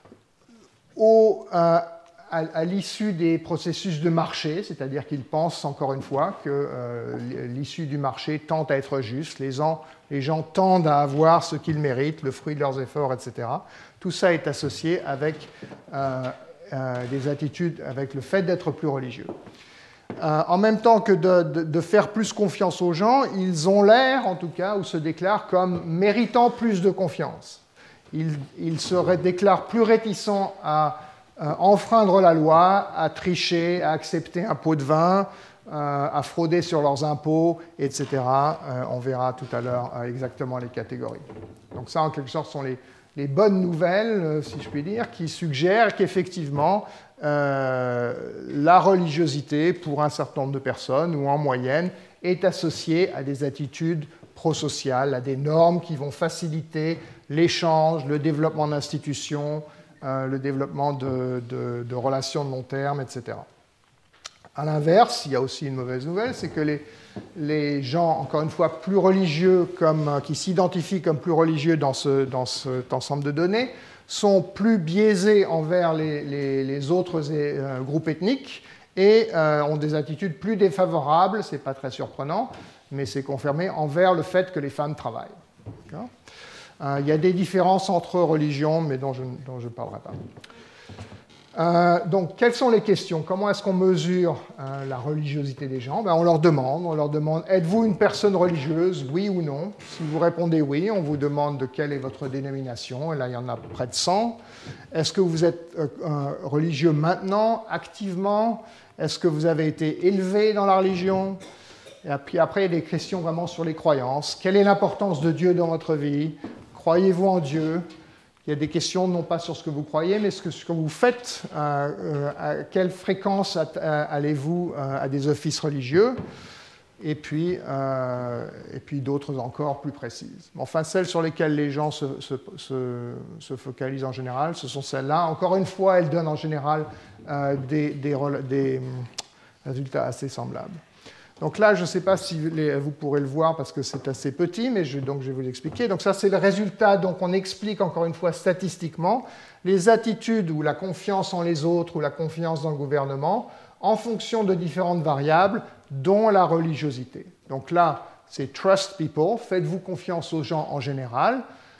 à l'issue des processus de marché, c'est-à-dire qu'ils pensent, encore une fois, que l'issue du marché tend à être juste, les gens tendent à avoir ce qu'ils méritent, le fruit de leurs efforts, etc. Tout ça est associé avec des attitudes, avec le fait d'être plus religieux. En même temps que de faire plus confiance aux gens, ils ont l'air, en tout cas, ou se déclarent comme méritant plus de confiance. Ils se déclarent plus réticents à enfreindre la loi, à tricher, à accepter un pot de vin, à frauder sur leurs impôts, etc. On verra tout à l'heure exactement les catégories. Donc ça, en quelque sorte, sont les bonnes nouvelles, si je puis dire, qui suggèrent qu'effectivement, la religiosité, pour un certain nombre de personnes, ou en moyenne, est associée à des attitudes prosociales, à des normes qui vont faciliter l'échange, le développement d'institutions, le développement de relations de long terme, etc. À l'inverse, il y a aussi une mauvaise nouvelle, c'est que les gens, encore une fois, plus religieux, qui s'identifient comme plus religieux dans cet ensemble de données, sont plus biaisés envers les autres groupes ethniques et ont des attitudes plus défavorables, ce n'est pas très surprenant, mais c'est confirmé, envers le fait que les femmes travaillent. D'accord ? Il y a des différences entre religions, mais dont je ne parlerai pas. Donc, quelles sont les questions? Comment est-ce qu'on mesure la religiosité des gens? On leur demande, êtes-vous une personne religieuse, oui ou non? Si vous répondez oui, on vous demande de quelle est votre dénomination, et là, il y en a près de 100. Est-ce que vous êtes religieux maintenant, activement? Est-ce que vous avez été élevé dans la religion? Et puis après, il y a des questions vraiment sur les croyances. Quelle est l'importance de Dieu dans votre vie? Croyez-vous en Dieu? Il y a des questions non pas sur ce que vous croyez, mais ce que vous faites. À quelle fréquence allez-vous à des offices religieux? Et puis d'autres encore plus précises. Enfin, celles sur lesquelles les gens se focalisent en général, ce sont celles-là. Encore une fois, elles donnent en général des résultats assez semblables. Donc là, je ne sais pas si vous pourrez le voir parce que c'est assez petit, mais donc je vais vous l'expliquer. Donc ça, c'est le résultat. Donc on explique encore une fois statistiquement les attitudes ou la confiance en les autres ou la confiance dans le gouvernement en fonction de différentes variables, dont la religiosité. Donc là, c'est trust people, faites-vous confiance aux gens en général.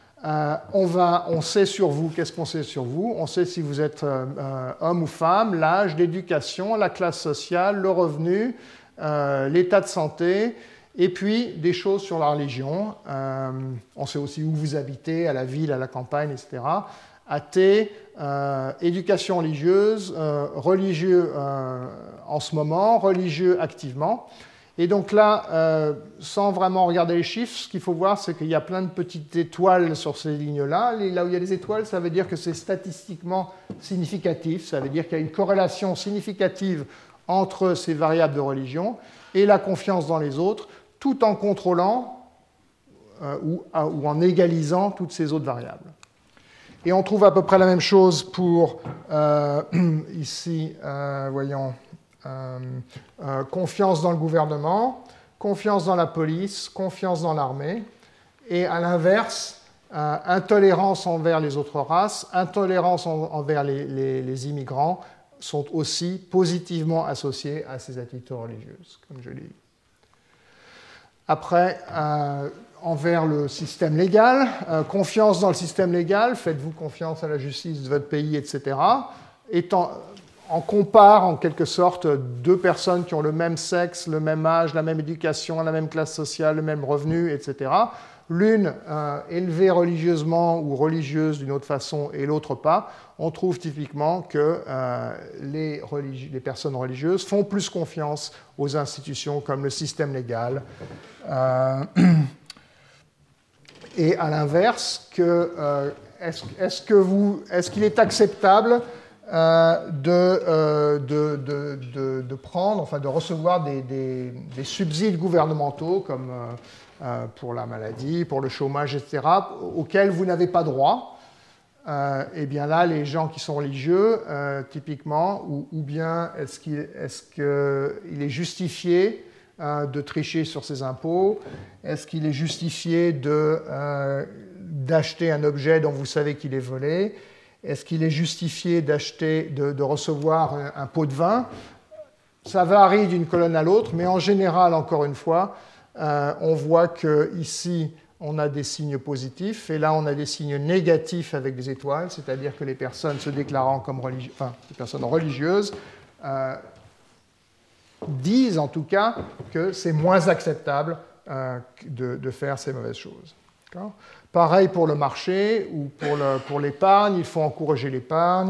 On sait sur vous, qu'est-ce qu'on sait sur vous? On sait si vous êtes homme ou femme, l'âge, l'éducation, la classe sociale, le revenu, l'état de santé, et puis des choses sur la religion. On sait aussi où vous habitez, à la ville, à la campagne, etc. Athée, éducation religieuse, religieux en ce moment, religieux activement. Et donc là, sans vraiment regarder les chiffres, ce qu'il faut voir, c'est qu'il y a plein de petites étoiles sur ces lignes-là. Là où il y a des étoiles, ça veut dire que c'est statistiquement significatif. Ça veut dire qu'il y a une corrélation significative entre ces variables de religion et la confiance dans les autres, tout en contrôlant ou en égalisant toutes ces autres variables. Et on trouve à peu près la même chose pour, ici, voyons, confiance dans le gouvernement, confiance dans la police, confiance dans l'armée, et à l'inverse, intolérance envers les autres races, intolérance envers les immigrants sont aussi positivement associés à ces attitudes religieuses, comme je l'ai dit. Après, envers le système légal, confiance dans le système légal, faites-vous confiance à la justice de votre pays, etc. On compare en quelque sorte deux personnes qui ont le même sexe, le même âge, la même éducation, la même classe sociale, le même revenu, etc. L'une élevée religieusement ou religieuse d'une autre façon et l'autre pas. On trouve typiquement que les personnes religieuses font plus confiance aux institutions comme le système légal. Et à l'inverse, est-ce qu'il est acceptable de prendre, enfin de recevoir des subsides gouvernementaux comme pour la maladie, pour le chômage, etc., auxquels vous n'avez pas droit? Eh bien là, les gens qui sont religieux, typiquement, ou bien est-ce qu'il est justifié de tricher sur ses impôts? Est-ce qu'il est justifié d'acheter un objet dont vous savez qu'il est volé? Est-ce qu'il est justifié de recevoir un pot de vin? Ça varie d'une colonne à l'autre, mais en général, encore une fois, on voit qu'ici, on a des signes positifs, et là, on a des signes négatifs avec des étoiles, c'est-à-dire que les personnes se déclarant comme les personnes religieuses disent en tout cas que c'est moins acceptable de faire ces mauvaises choses. D'accord ? Pareil pour le marché ou pour l'épargne, il faut encourager l'épargne.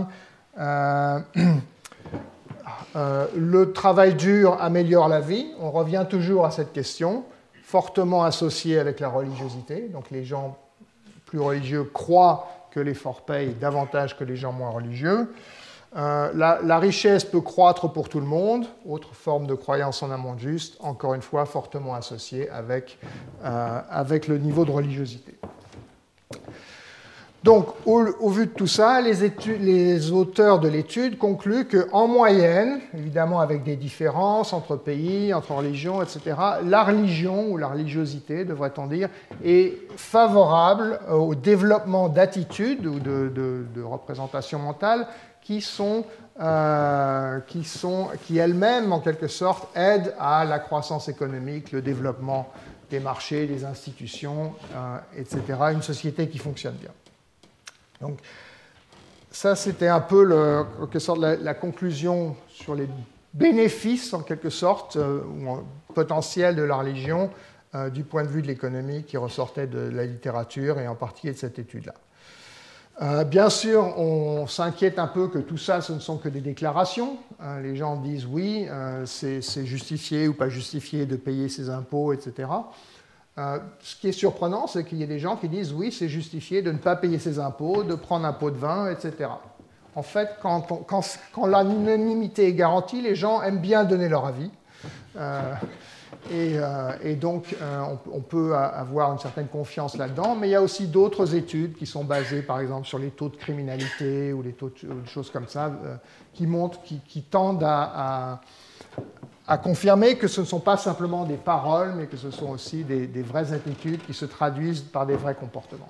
Le travail dur améliore la vie, on revient toujours à cette question, fortement associée avec la religiosité. Donc les gens plus religieux croient que l'effort paye davantage que les gens moins religieux. La richesse peut croître pour tout le monde, autre forme de croyance en un monde juste, encore une fois fortement associée avec le niveau de religiosité. Donc, au vu de tout ça, les auteurs de l'étude concluent qu'en moyenne, évidemment avec des différences entre pays, entre religions, etc., la religion ou la religiosité, devrait-on dire, est favorable au développement d'attitudes ou de représentations mentales qui elles-mêmes, en quelque sorte, aident à la croissance économique, le développement des marchés, des institutions, etc., une société qui fonctionne bien. Donc, ça, c'était un peu en quelque sorte, la conclusion sur les bénéfices, en quelque sorte, potentiels de la religion du point de vue de l'économie qui ressortait de la littérature et en particulier de cette étude-là. Bien sûr, on s'inquiète un peu que tout ça, ce ne sont que des déclarations. Les gens disent oui, c'est justifié ou pas justifié de payer ses impôts, etc. Ce qui est surprenant, c'est qu'il y a des gens qui disent oui, c'est justifié de ne pas payer ses impôts, de prendre un pot de vin, etc. En fait, quand l'anonymité est garantie, les gens aiment bien donner leur avis. Et donc, on peut avoir une certaine confiance là-dedans, mais il y a aussi d'autres études qui sont basées, par exemple, sur les taux de criminalité ou les taux de choses comme ça, qui tendent à confirmer que ce ne sont pas simplement des paroles, mais que ce sont aussi des vraies attitudes qui se traduisent par des vrais comportements.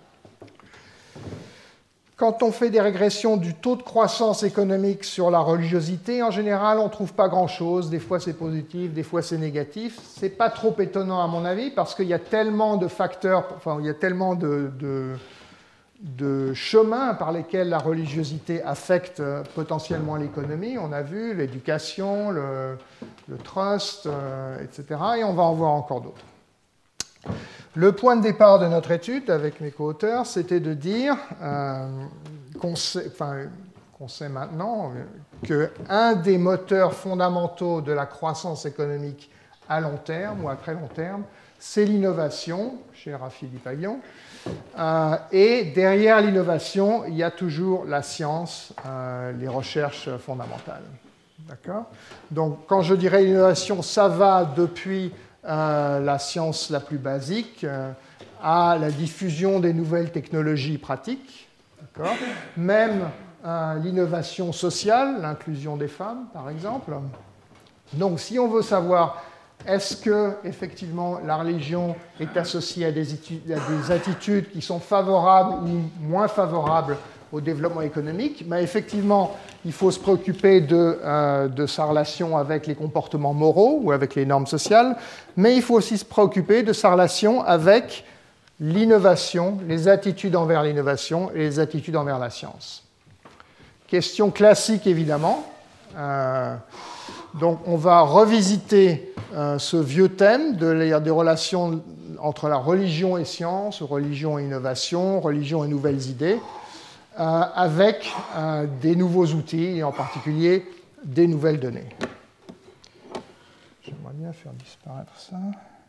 Quand on fait des régressions du taux de croissance économique sur la religiosité, en général, on ne trouve pas grand-chose. Des fois, c'est positif, des fois, c'est négatif. Ce n'est pas trop étonnant, à mon avis, parce qu'il y a tellement de facteurs, enfin, il y a tellement de chemins par lesquels la religiosité affecte potentiellement l'économie. On a vu l'éducation, le trust, etc. Et on va en voir encore d'autres. Le point de départ de notre étude avec mes co-auteurs, c'était de dire qu'on sait maintenant qu'un des moteurs fondamentaux de la croissance économique à long terme ou à très long terme, c'est l'innovation, cher Philippe Paglion. Et derrière l'innovation, il y a toujours la science, les recherches fondamentales. D'accord ? Donc, quand je dirais l'innovation, ça va depuis la science la plus basique à la diffusion des nouvelles technologies pratiques, même l'innovation sociale, l'inclusion des femmes, par exemple. Donc, si on veut savoir est-ce que effectivement la religion est associée à des attitudes qui sont favorables ou moins favorables au développement économique, mais effectivement, il faut se préoccuper de sa relation avec les comportements moraux ou avec les normes sociales, mais il faut aussi se préoccuper de sa relation avec l'innovation, les attitudes envers l'innovation et les attitudes envers la science. Question classique, évidemment. Donc, on va revisiter ce vieux thème des relations entre la religion et science, religion et innovation, religion et nouvelles idées, avec des nouveaux outils, et en particulier des nouvelles données. J'aimerais bien faire disparaître ça.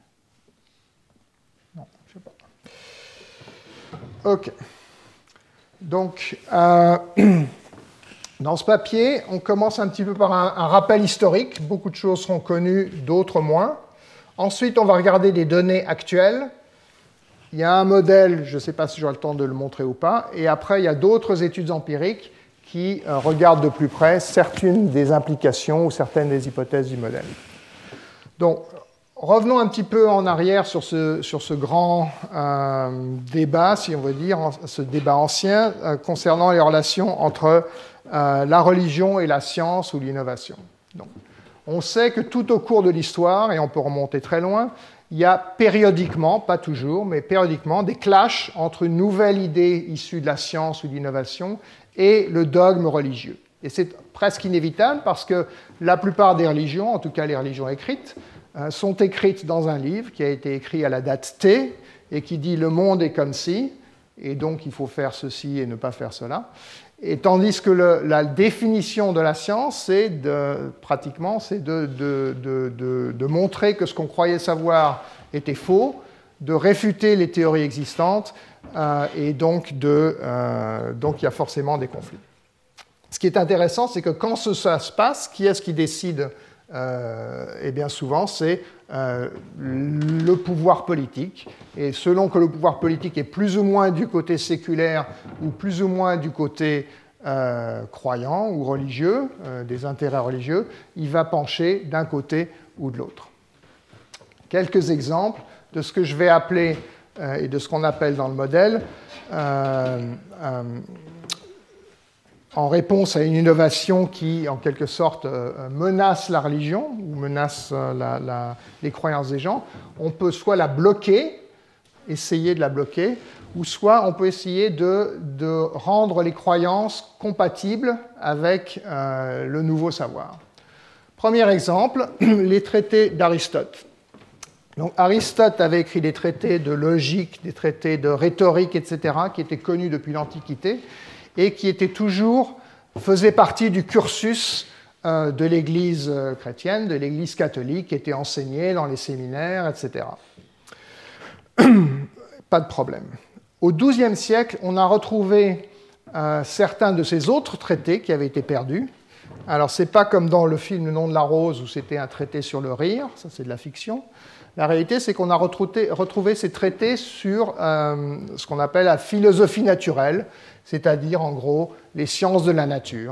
Non, je ne sais pas. OK. Donc, dans ce papier, on commence un petit peu par un rappel historique. Beaucoup de choses seront connues, d'autres moins. Ensuite, on va regarder des données actuelles. Il y a un modèle, je ne sais pas si j'aurai le temps de le montrer ou pas, et après, il y a d'autres études empiriques qui regardent de plus près certaines des implications ou certaines des hypothèses du modèle. Donc, revenons un petit peu en arrière sur ce grand débat, si on veut dire, ce débat ancien, concernant les relations entre la religion et la science ou l'innovation. Donc, on sait que tout au cours de l'histoire, et on peut remonter très loin, il y a périodiquement, pas toujours, mais périodiquement, des clashs entre une nouvelle idée issue de la science ou de l'innovation et le dogme religieux. Et c'est presque inévitable parce que la plupart des religions, en tout cas les religions écrites, sont écrites dans un livre qui a été écrit à la date T et qui dit « le monde est comme ci », et donc il faut faire ceci et ne pas faire cela. Et tandis que la définition de la science, c'est de montrer que ce qu'on croyait savoir était faux, de réfuter les théories existantes, et donc il y a forcément des conflits. Ce qui est intéressant, c'est que quand ça se passe, qui est-ce qui décide ? Et bien souvent, c'est le pouvoir politique. Et selon que le pouvoir politique est plus ou moins du côté séculaire ou plus ou moins du côté croyant ou religieux, des intérêts religieux, il va pencher d'un côté ou de l'autre. Quelques exemples de ce que je vais appeler et de ce qu'on appelle dans le modèle en réponse à une innovation qui, en quelque sorte, menace la religion ou menace les croyances des gens, on peut soit la bloquer, essayer de la bloquer, ou soit on peut essayer de rendre les croyances compatibles avec le nouveau savoir. Premier exemple, les traités d'Aristote. Donc Aristote avait écrit des traités de logique, des traités de rhétorique, etc., qui étaient connus depuis l'Antiquité et qui faisaient partie du cursus de l'Église chrétienne, de l'Église catholique, qui étaient enseignés dans les séminaires, etc. Pas de problème. Au XIIe siècle, on a retrouvé certains de ces autres traités qui avaient été perdus. Alors, ce n'est pas comme dans le film Le nom de la rose, où c'était un traité sur le rire, ça c'est de la fiction. La réalité, c'est qu'on a retrouvé ces traités sur ce qu'on appelle la philosophie naturelle, c'est-à-dire, en gros, les sciences de la nature.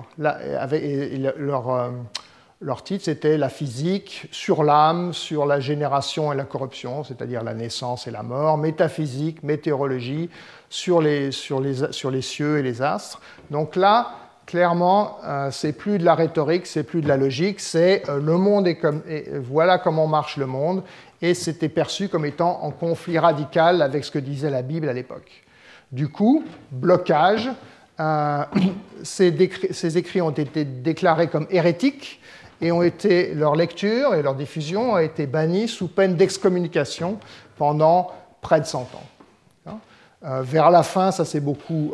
Leur titre, c'était la physique sur l'âme, sur la génération et la corruption, c'est-à-dire la naissance et la mort, métaphysique, météorologie, sur les cieux et les astres. Donc là, clairement, c'est plus de la rhétorique, c'est plus de la logique, c'est le monde et voilà comment marche le monde, et c'était perçu comme étant en conflit radical avec ce que disait la Bible à l'époque. Du coup, blocage, ces écrits ont été déclarés comme hérétiques, et leur lecture et leur diffusion ont été bannies sous peine d'excommunication pendant près de 100 ans. Vers la fin, ça s'est beaucoup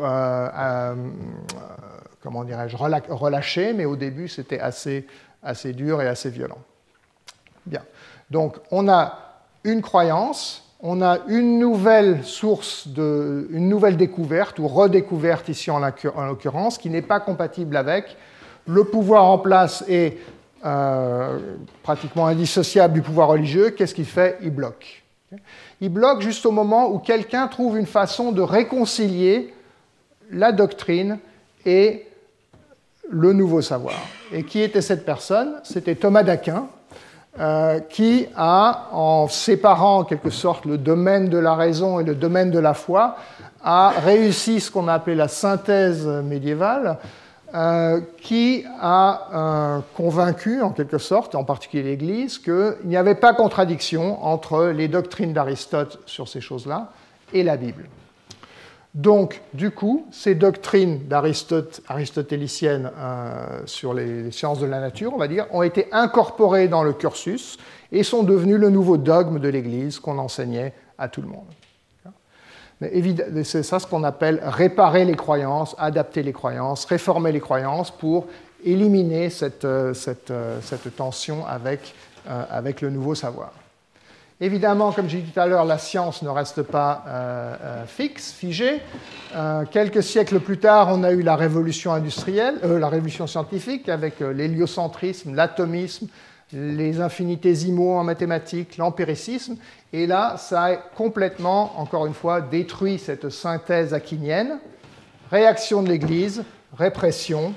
relâché, mais au début, c'était assez dur et assez violent. Bien. Donc, on a une croyance, on a une nouvelle source, une nouvelle découverte, ou redécouverte ici en l'occurrence, qui n'est pas compatible avec. Le pouvoir en place est pratiquement indissociable du pouvoir religieux. Qu'est-ce qu'il fait? Il bloque. Il bloque juste au moment où quelqu'un trouve une façon de réconcilier la doctrine et le nouveau savoir. Et qui était cette personne? C'était Thomas d'Aquin, qui a, en séparant en quelque sorte le domaine de la raison et le domaine de la foi, a réussi ce qu'on a appelé la synthèse médiévale, qui a convaincu, en quelque sorte, en particulier l'Église, qu'il n'y avait pas contradiction entre les doctrines d'Aristote sur ces choses-là et la Bible. Donc, du coup, ces doctrines aristotéliciennes sur les sciences de la nature, on va dire, ont été incorporées dans le cursus et sont devenues le nouveau dogme de l'Église qu'on enseignait à tout le monde. Mais c'est ça ce qu'on appelle réparer les croyances, adapter les croyances, réformer les croyances pour éliminer cette tension avec le nouveau savoir. Évidemment, comme j'ai dit tout à l'heure, la science ne reste pas figée. Quelques siècles plus tard, on a eu la révolution industrielle, la révolution scientifique avec l'héliocentrisme, l'atomisme, les infinitésimaux en mathématiques, l'empiricisme. Et là, ça a complètement, encore une fois, détruit cette synthèse aquinienne. Réaction de l'Église, répression,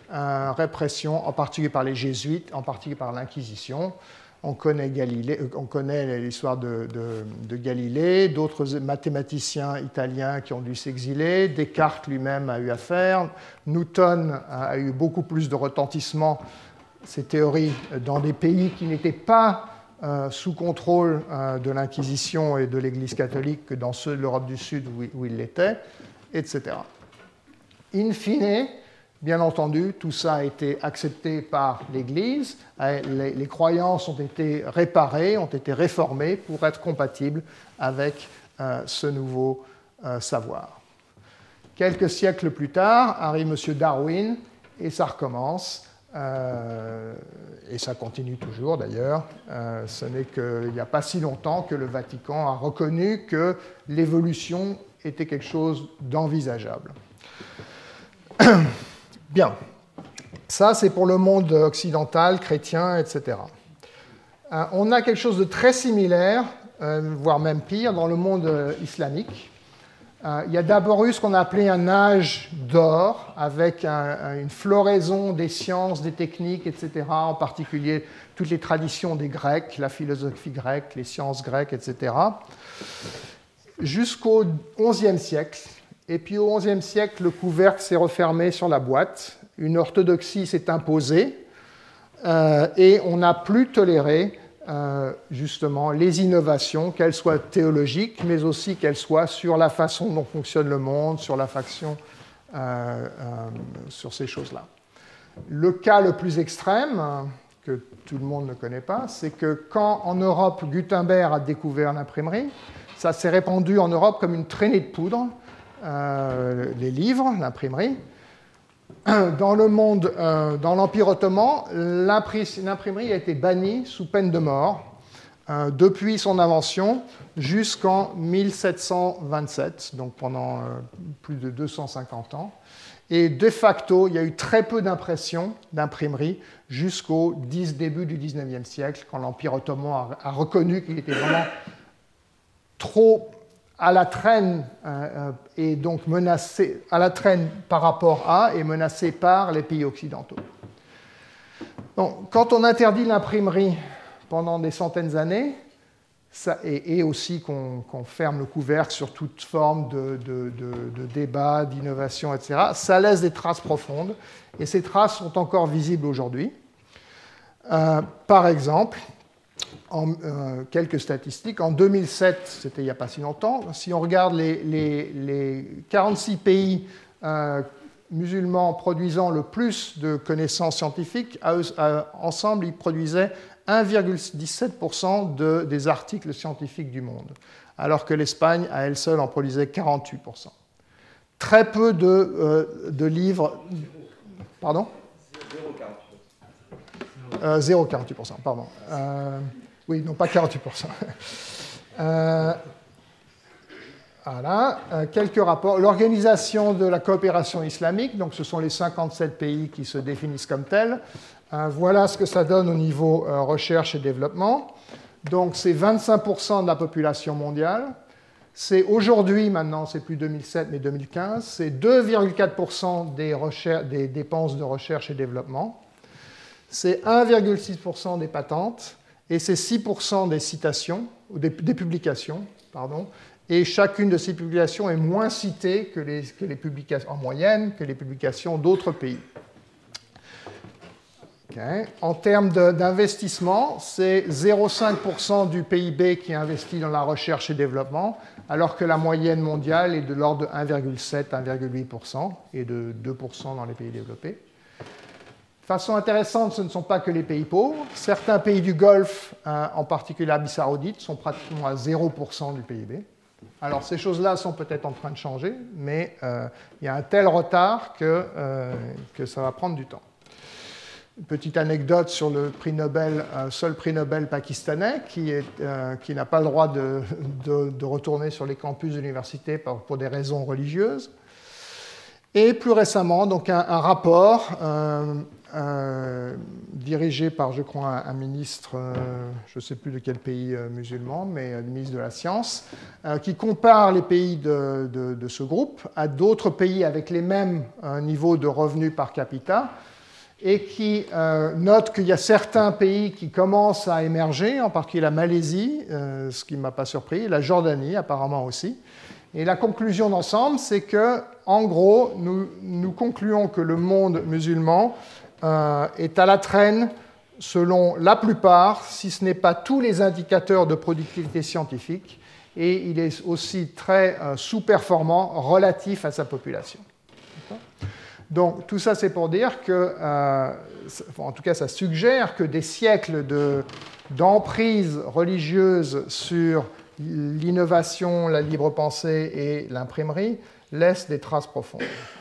en particulier par les jésuites, en particulier par l'Inquisition. On connaît l'histoire de Galilée, d'autres mathématiciens italiens qui ont dû s'exiler, Descartes lui-même a eu affaire, Newton a eu beaucoup plus de retentissement, ces théories, dans des pays qui n'étaient pas sous contrôle de l'Inquisition et de l'Église catholique que dans ceux de l'Europe du Sud où il l'était, etc. In fine, bien entendu, tout ça a été accepté par l'Église, les croyances ont été réparées, ont été réformées pour être compatibles avec ce nouveau savoir. Quelques siècles plus tard, arrive M. Darwin et ça recommence. Et ça continue toujours d'ailleurs. Ce n'est qu'il n'y a pas si longtemps que le Vatican a reconnu que l'évolution était quelque chose d'envisageable. Bien, ça c'est pour le monde occidental, chrétien, etc. On a quelque chose de très similaire, voire même pire, dans le monde islamique. Il y a d'abord eu ce qu'on a appelé un âge d'or, avec une floraison des sciences, des techniques, etc., en particulier toutes les traditions des Grecs, la philosophie grecque, les sciences grecques, etc., jusqu'au XIe siècle. Et puis au XIe siècle, le couvercle s'est refermé sur la boîte, une orthodoxie s'est imposée, et on n'a plus toléré justement les innovations, qu'elles soient théologiques, mais aussi qu'elles soient sur la façon dont fonctionne le monde, sur la faction, sur ces choses-là. Le cas le plus extrême, que tout le monde ne connaît pas, c'est que quand en Europe Gutenberg a découvert l'imprimerie, ça s'est répandu en Europe comme une traînée de poudre, les livres, l'imprimerie. Dans le monde, dans l'Empire ottoman, l'imprimerie a été bannie sous peine de mort depuis son invention jusqu'en 1727, donc pendant plus de 250 ans. Et de facto, il y a eu très peu d'impression, d'imprimerie, jusqu'au début du XIXe siècle, quand l'Empire ottoman a reconnu qu'il était vraiment trop à la traîne, et donc menacé, à la traîne par rapport à et menacé par les pays occidentaux. Donc, quand on interdit l'imprimerie pendant des centaines d'années, et aussi qu'on ferme le couvercle sur toute forme de débat, d'innovation, etc., ça laisse des traces profondes, et ces traces sont encore visibles aujourd'hui. Par exemple, quelques statistiques. En 2007, c'était il n'y a pas si longtemps, si on regarde les 46 pays musulmans produisant le plus de connaissances scientifiques, ensemble, ils produisaient 1,17% des articles scientifiques du monde, alors que l'Espagne, à elle seule, en produisait 48%. Très peu de livres... Pardon ? 0,48%, pardon. Oui, non, pas 48%. Voilà, quelques rapports. L'Organisation de la coopération islamique, donc ce sont les 57 pays qui se définissent comme tels. Voilà ce que ça donne au niveau recherche et développement. Donc c'est 25% de la population mondiale. C'est aujourd'hui, maintenant, c'est plus 2007 mais 2015, c'est 2,4% des dépenses de recherche et développement. C'est 1,6% des patentes et c'est 6% des citations, ou des publications, pardon. Et chacune de ces publications est moins citée que les publications, en moyenne, que les publications d'autres pays. Okay. En termes d'investissement, c'est 0,5% du PIB qui est investi dans la recherche et développement, alors que la moyenne mondiale est de l'ordre de 1,7-1,8% et de 2% dans les pays développés. De façon intéressante, ce ne sont pas que les pays pauvres. Certains pays du Golfe, en particulier l'Arabie saoudite, sont pratiquement à 0% du PIB. Alors ces choses-là sont peut-être en train de changer, mais il y a un tel retard que ça va prendre du temps. Une petite anecdote sur le prix Nobel, seul prix Nobel pakistanais, qui n'a pas le droit de retourner sur les campus de l'université pour des raisons religieuses. Et plus récemment, donc un rapport dirigé par, je crois, un ministre, je ne sais plus de quel pays musulman, mais le ministre de la Science, qui compare les pays de ce groupe à d'autres pays avec les mêmes niveaux de revenus par capita, et qui note qu'il y a certains pays qui commencent à émerger, en particulier la Malaisie, ce qui ne m'a pas surpris, la Jordanie apparemment aussi. Et la conclusion d'ensemble, c'est que, en gros, nous concluons que le monde musulman est à la traîne selon la plupart, si ce n'est pas tous les indicateurs de productivité scientifique, et il est aussi très sous-performant relatif à sa population. Donc tout ça, c'est pour dire que, en tout cas, ça suggère que des siècles d'emprise religieuse sur l'innovation, la libre pensée et l'imprimerie laissent des traces profondes.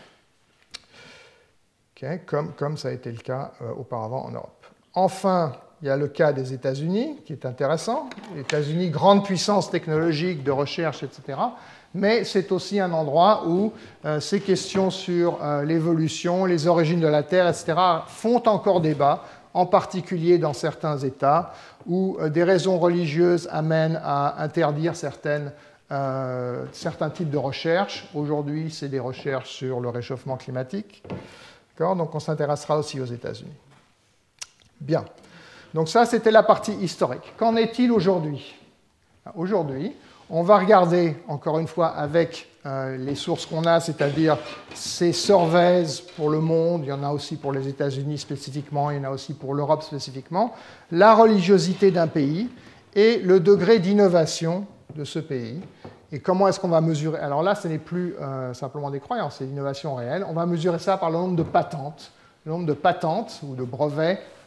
Okay, comme ça a été le cas auparavant en Europe. Enfin, il y a le cas des États-Unis, qui est intéressant. Les États-Unis, grande puissance technologique, de recherche, etc. Mais c'est aussi un endroit où ces questions sur l'évolution, les origines de la Terre, etc., font encore débat, en particulier dans certains États, où des raisons religieuses amènent à interdire certains types de recherches. Aujourd'hui, c'est des recherches sur le réchauffement climatique. Donc on s'intéressera aussi aux États-Unis. Bien. Donc ça, c'était la partie historique. Qu'en est-il aujourd'hui ? Aujourd'hui, on va regarder, encore une fois, avec les sources qu'on a, c'est-à-dire ces surveys pour le monde, il y en a aussi pour les États-Unis spécifiquement, il y en a aussi pour l'Europe spécifiquement, la religiosité d'un pays et le degré d'innovation de ce pays. Et comment est-ce qu'on va mesurer ? Alors là, ce n'est plus simplement des croyances, c'est l'innovation réelle. On va mesurer ça par le nombre de patentes ou de brevets par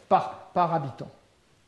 par habitant. D'accord ?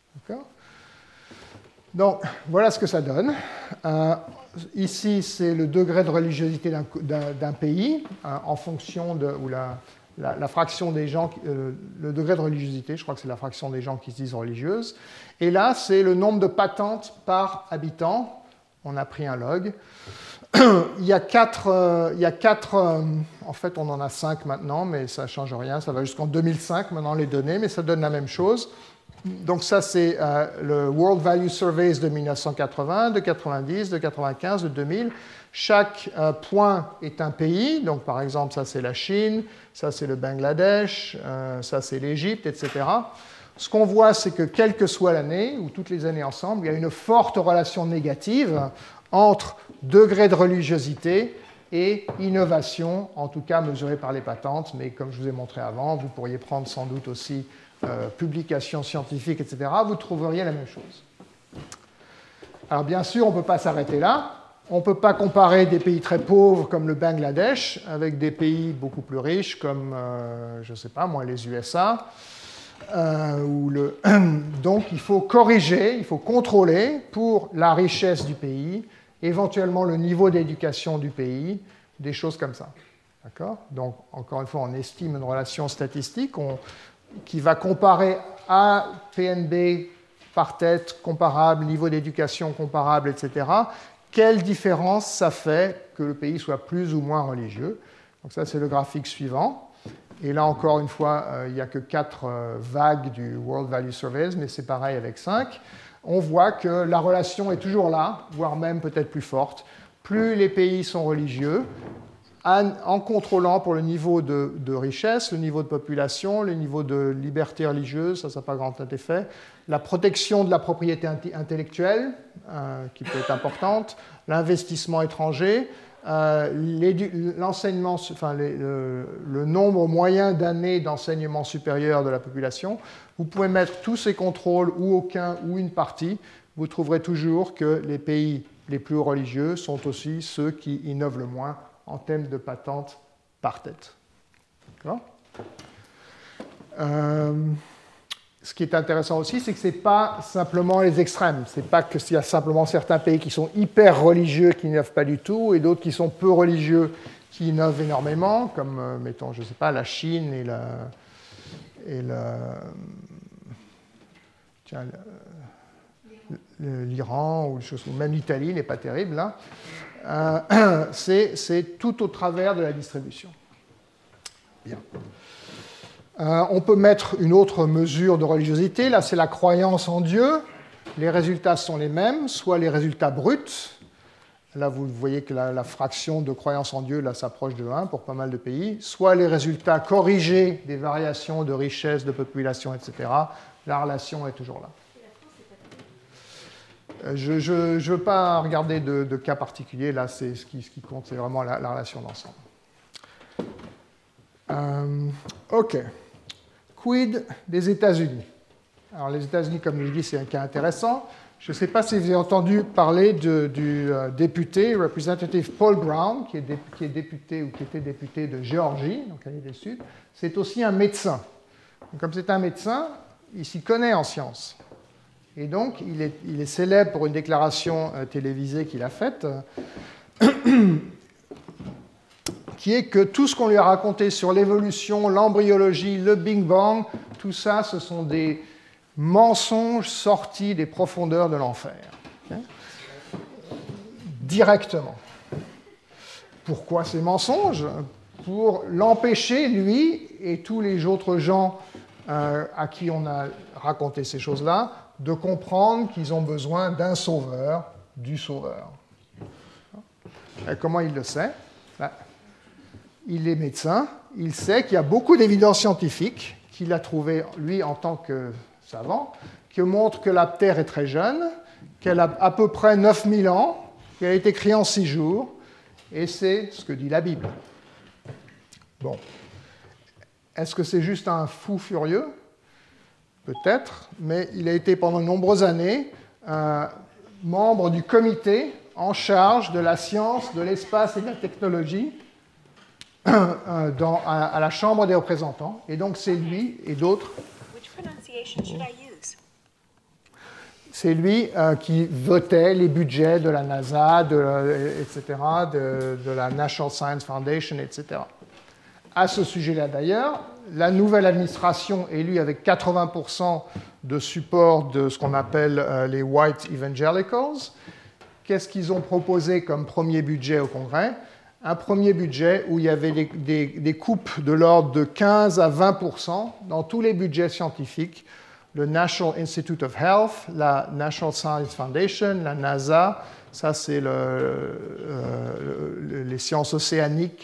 Donc, voilà ce que ça donne. Ici, c'est le degré de religiosité d'un pays en fonction de la fraction des gens, le degré de religiosité, je crois que c'est la fraction des gens qui se disent religieuses. Et là, c'est le nombre de patentes par habitant. On a pris un log. Il y a quatre, en fait, on en a 5 maintenant, mais ça ne change rien. Ça va jusqu'en 2005 maintenant les données, mais ça donne la même chose. Donc ça, c'est le World Value Surveys de 1980, de 90, de 95, de 2000. Chaque point est un pays. Donc par exemple, ça c'est la Chine, ça c'est le Bangladesh, ça c'est l'Égypte, etc. Ce qu'on voit, c'est que quelle que soit l'année, ou toutes les années ensemble, il y a une forte relation négative entre degré de religiosité et innovation, en tout cas mesurée par les patentes. Mais comme je vous ai montré avant, vous pourriez prendre sans doute aussi publications scientifiques, etc., vous trouveriez la même chose. Alors bien sûr, on ne peut pas s'arrêter là. On ne peut pas comparer des pays très pauvres comme le Bangladesh avec des pays beaucoup plus riches comme, je ne sais pas moi, les USA. Donc il faut corriger, il faut contrôler pour la richesse du pays, éventuellement le niveau d'éducation du pays, des choses comme ça. D'accord ? Donc encore une fois, on estime une relation statistique qui va comparer à PNB par tête comparable, niveau d'éducation comparable, etc. Quelle différence ça fait que le pays soit plus ou moins religieux ? Donc ça, c'est le graphique suivant. Et là, encore une fois, il n'y a que 4 vagues du World Value Surveys, mais c'est pareil avec 5. On voit que la relation est toujours là, voire même peut-être plus forte. Plus les pays sont religieux, en contrôlant pour le niveau de richesse, le niveau de population, le niveau de liberté religieuse, ça n'a pas grand effet, la protection de la propriété intellectuelle, qui peut être importante, l'investissement étranger, l'enseignement, enfin, le nombre moyen d'années d'enseignement supérieur de la population. Vous pouvez mettre tous ces contrôles, ou aucun, ou une partie, vous trouverez toujours que les pays les plus religieux sont aussi ceux qui innovent le moins en termes de patentes par tête. D'accord ? Ce qui est intéressant aussi, c'est que ce n'est pas simplement les extrêmes. Ce n'est pas qu'il y a simplement certains pays qui sont hyper religieux qui n'innovent pas du tout, et d'autres qui sont peu religieux qui innovent énormément, comme, mettons, je ne sais pas, la Chine et l'Iran, ou même l'Italie n'est pas terrible, là. C'est tout au travers de la distribution. Bien. On peut mettre une autre mesure de religiosité. Là, c'est la croyance en Dieu. Les résultats sont les mêmes, soit les résultats bruts. Là, vous voyez que la fraction de croyance en Dieu là, s'approche de 1 pour pas mal de pays. Soit les résultats corrigés des variations de richesse, de population, etc. La relation est toujours là. Je ne veux pas regarder de cas particuliers. Là, ce qui compte, c'est vraiment la relation d'ensemble. OK. Quid des États-Unis ? Alors, les États-Unis, comme je l'ai dit, c'est un cas intéressant. Je ne sais pas si vous avez entendu parler du député, représentative Paul Brown, qui est député ou qui était député de Géorgie, donc l'année du Sud. C'est aussi un médecin. Donc, comme c'est un médecin, il s'y connaît en sciences. Et donc, il est célèbre pour une déclaration télévisée qu'il a faite, qui est que tout ce qu'on lui a raconté sur l'évolution, l'embryologie, le Big Bang, tout ça, ce sont des mensonges sortis des profondeurs de l'enfer. Okay ? Directement. Pourquoi ces mensonges ? Pour l'empêcher, lui et tous les autres gens à qui on a raconté ces choses-là, de comprendre qu'ils ont besoin d'un sauveur, du sauveur. Et comment il le sait ? Il est médecin, il sait qu'il y a beaucoup d'évidences scientifiques qu'il a trouvées, lui, en tant que savant, qui montrent que la Terre est très jeune, qu'elle a à peu près 9000 ans, qu'elle a été créée en 6 jours, et c'est ce que dit la Bible. Bon. Est-ce que c'est juste un fou furieux ? Peut-être, mais il a été pendant de nombreuses années membre du comité en charge de la science, de l'espace et de la technologie à la Chambre des représentants. Et donc c'est lui et d'autres. C'est lui qui votait les budgets de la NASA, etc., de la National Science Foundation, etc. À ce sujet-là, d'ailleurs, la nouvelle administration élue avec 80% de support de ce qu'on appelle les White Evangelicals, qu'est-ce qu'ils ont proposé comme premier budget au Congrès? Un premier budget où il y avait des coupes de l'ordre de 15 à 20% dans tous les budgets scientifiques, le National Institute of Health, la National Science Foundation, la NASA, ça c'est les sciences océaniques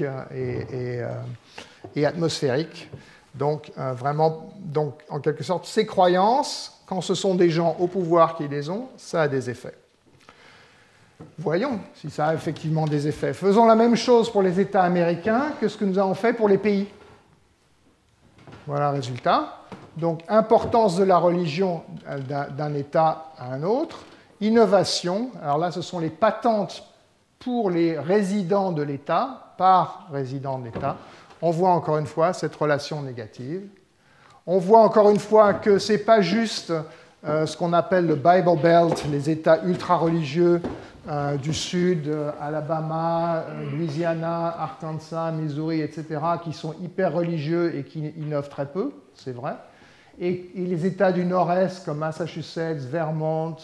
et atmosphériques. Donc, vraiment, en quelque sorte, ces croyances, quand ce sont des gens au pouvoir qui les ont, ça a des effets. Voyons si ça a effectivement des effets. Faisons la même chose pour les États américains que ce que nous avons fait pour les pays. Voilà le résultat. Donc, importance de la religion d'un État à un autre. Innovation. Alors là, ce sont les patentes pour les résidents de l'État, par résident de l'État. On voit encore une fois cette relation négative. On voit encore une fois que ce n'est pas juste ce qu'on appelle le Bible Belt, les États ultra-religieux du Sud, Alabama, Louisiana, Arkansas, Missouri, etc., qui sont hyper religieux et qui innovent très peu, c'est vrai. Et les États du Nord-Est comme Massachusetts, Vermont,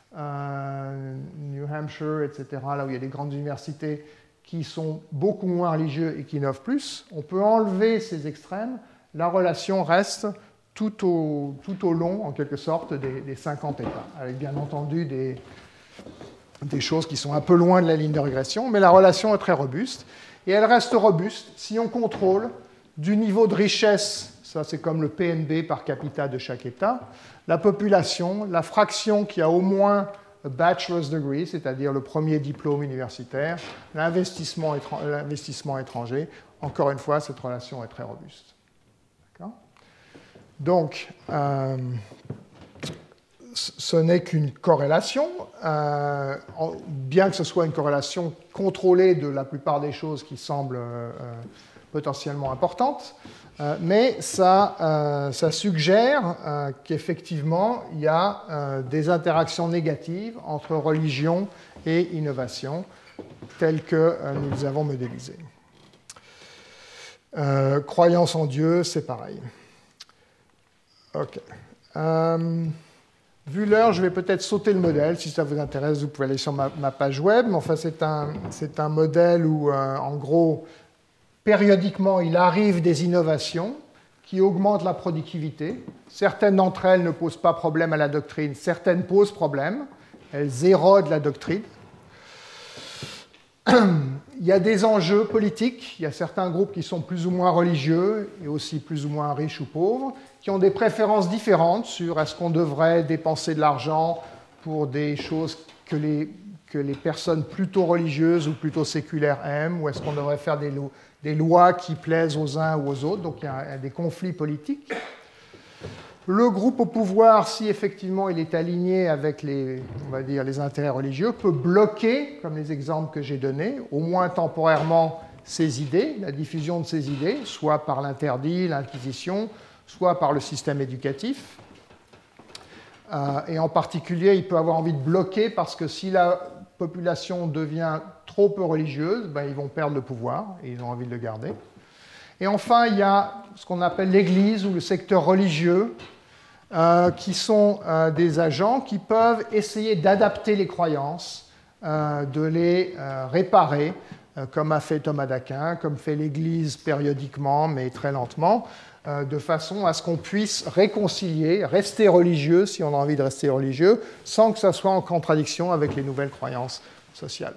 New Hampshire, etc., là où il y a des grandes universités qui sont beaucoup moins religieux et qui innovent plus, on peut enlever ces extrêmes, la relation reste tout au long, en quelque sorte, des 50 États, avec bien entendu des choses qui sont un peu loin de la ligne de régression, mais la relation est très robuste, et elle reste robuste si on contrôle du niveau de richesse, ça c'est comme le PNB par capita de chaque État, la population, la fraction qui a au moins a bachelor's degree, c'est-à-dire le premier diplôme universitaire, l'investissement étranger. Encore une fois, cette relation est très robuste. D'accord ? Donc, ce n'est qu'une corrélation, bien que ce soit une corrélation contrôlée de la plupart des choses qui semblent potentiellement importantes, mais ça suggère qu'effectivement, il y a des interactions négatives entre religion et innovation, telles que nous les avons modélisées. Croyance en Dieu, c'est pareil. OK. Vu l'heure, je vais peut-être sauter le modèle. Si ça vous intéresse, vous pouvez aller sur ma page web. Mais enfin, c'est un modèle où, en gros, périodiquement, il arrive des innovations qui augmentent la productivité. Certaines d'entre elles ne posent pas problème à la doctrine, certaines posent problème. Elles érodent la doctrine. Il y a des enjeux politiques. Il y a certains groupes qui sont plus ou moins religieux et aussi plus ou moins riches ou pauvres, qui ont des préférences différentes sur est-ce qu'on devrait dépenser de l'argent pour des choses que les personnes plutôt religieuses ou plutôt séculaires aiment, ou est-ce qu'on devrait faire des lois qui plaisent aux uns ou aux autres. Donc il y a des conflits politiques. Le groupe au pouvoir, si effectivement il est aligné avec les intérêts religieux, peut bloquer, comme les exemples que j'ai donnés, au moins temporairement ces idées, la diffusion de ces idées, soit par l'interdit, l'inquisition, soit par le système éducatif. Et en particulier, il peut avoir envie de bloquer parce que si la population devient trop peu religieuse, ils vont perdre le pouvoir et ils ont envie de le garder. Et enfin, il y a ce qu'on appelle l'Église ou le secteur religieux, qui sont des agents qui peuvent essayer d'adapter les croyances, de les réparer, comme a fait Thomas d'Aquin, comme fait l'Église périodiquement, mais très lentement, de façon à ce qu'on puisse réconcilier, rester religieux, si on a envie de rester religieux, sans que ça soit en contradiction avec les nouvelles croyances sociales.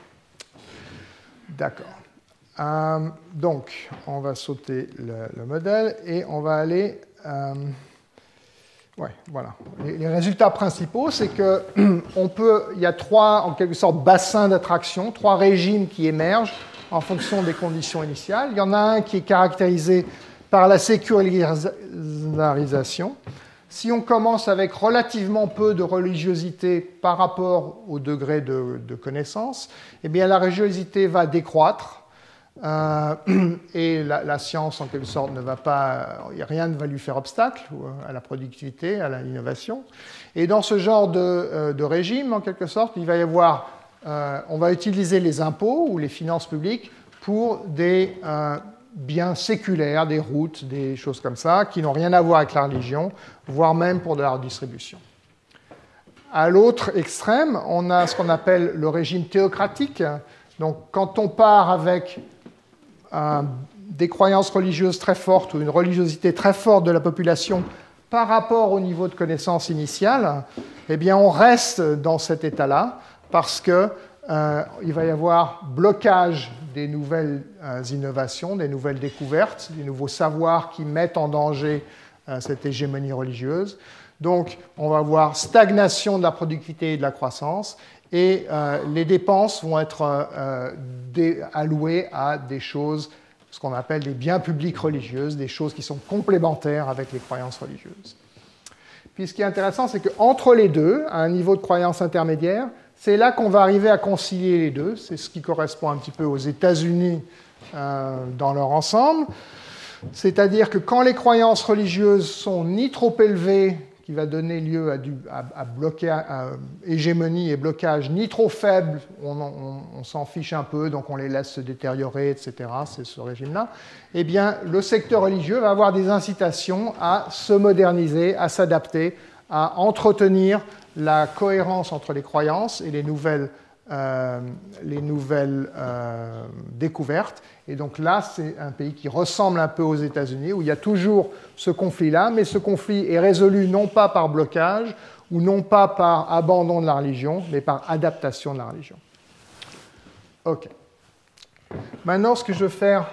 D'accord. Donc, on va sauter le modèle et on va aller... voilà. Les résultats principaux, c'est qu'il y a trois, en quelque sorte, bassins d'attraction, trois régimes qui émergent en fonction des conditions initiales. Il y en a un qui est caractérisé par la sécularisation. Si on commence avec relativement peu de religiosité par rapport au degré de connaissance, eh bien la religiosité va décroître Et la science, en quelque sorte, rien ne va lui faire obstacle à la productivité, à l'innovation. Et dans ce genre de régime, en quelque sorte, il va y avoir, on va utiliser les impôts ou les finances publiques pour des biens séculaires, des routes, des choses comme ça, qui n'ont rien à voir avec la religion, voire même pour de la redistribution. À l'autre extrême, on a ce qu'on appelle le régime théocratique. Donc, quand on part avec des croyances religieuses très fortes ou une religiosité très forte de la population par rapport au niveau de connaissance initiale, eh bien, on reste dans cet état-là parce qu'il va y avoir blocage des nouvelles innovations, des nouvelles découvertes, des nouveaux savoirs qui mettent en danger cette hégémonie religieuse. Donc, on va avoir stagnation de la productivité et de la croissance, et les dépenses vont être allouées à des choses, ce qu'on appelle des biens publics religieux, des choses qui sont complémentaires avec les croyances religieuses. Puis ce qui est intéressant, c'est qu'entre les deux, à un niveau de croyance intermédiaire, c'est là qu'on va arriver à concilier les deux. C'est ce qui correspond un petit peu aux États-Unis dans leur ensemble. C'est-à-dire que quand les croyances religieuses sont ni trop élevées, qui va donner lieu à hégémonie et blocage, ni trop faible, on s'en fiche un peu, donc on les laisse se détériorer, etc., c'est ce régime-là, eh bien, le secteur religieux va avoir des incitations à se moderniser, à s'adapter, à entretenir la cohérence entre les croyances et les nouvelles découvertes. Et donc là, c'est un pays qui ressemble un peu aux États-Unis, où il y a toujours ce conflit-là, mais ce conflit est résolu non pas par blocage, ou non pas par abandon de la religion, mais par adaptation de la religion. OK. Maintenant, ce que je veux faire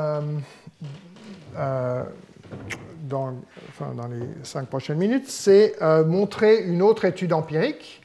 dans les 5 prochaines minutes, c'est montrer une autre étude empirique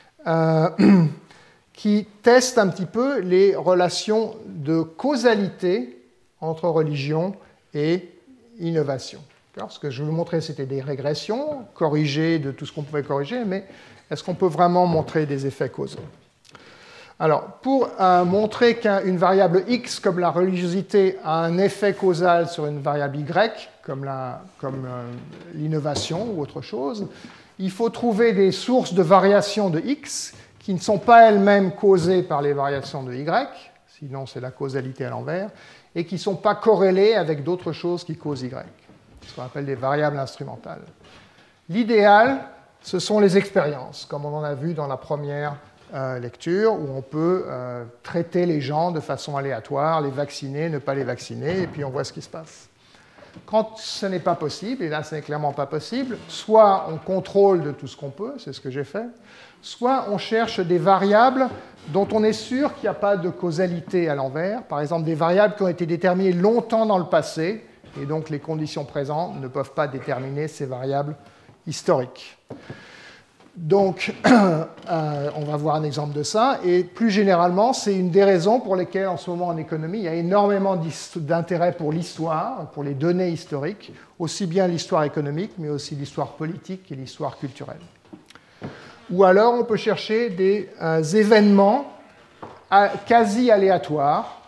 qui teste un petit peu les relations de causalité entre religion et innovation. Ce que je vous montrais, c'était des régressions, corrigées de tout ce qu'on pouvait corriger, mais est-ce qu'on peut vraiment montrer des effets causaux? Alors, pour montrer qu'une variable x, comme la religiosité, a un effet causal sur une variable y, comme l'innovation ou autre chose, il faut trouver des sources de variation de x qui ne sont pas elles-mêmes causées par les variations de y, sinon c'est la causalité à l'envers, et qui ne sont pas corrélées avec d'autres choses qui causent y, ce qu'on appelle des variables instrumentales. L'idéal, ce sont les expériences, comme on en a vu dans la première lecture, où on peut traiter les gens de façon aléatoire, les vacciner, ne pas les vacciner, et puis on voit ce qui se passe. Quand ce n'est pas possible, et là ce n'est clairement pas possible, soit on contrôle de tout ce qu'on peut, c'est ce que j'ai fait, soit on cherche des variables dont on est sûr qu'il n'y a pas de causalité à l'envers, par exemple des variables qui ont été déterminées longtemps dans le passé, et donc les conditions présentes ne peuvent pas déterminer ces variables historiques. Donc, on va voir un exemple de ça, et plus généralement, c'est une des raisons pour lesquelles, en ce moment en économie, il y a énormément d'intérêt pour l'histoire, pour les données historiques, aussi bien l'histoire économique, mais aussi l'histoire politique et l'histoire culturelle. Ou alors, on peut chercher des événements quasi aléatoires,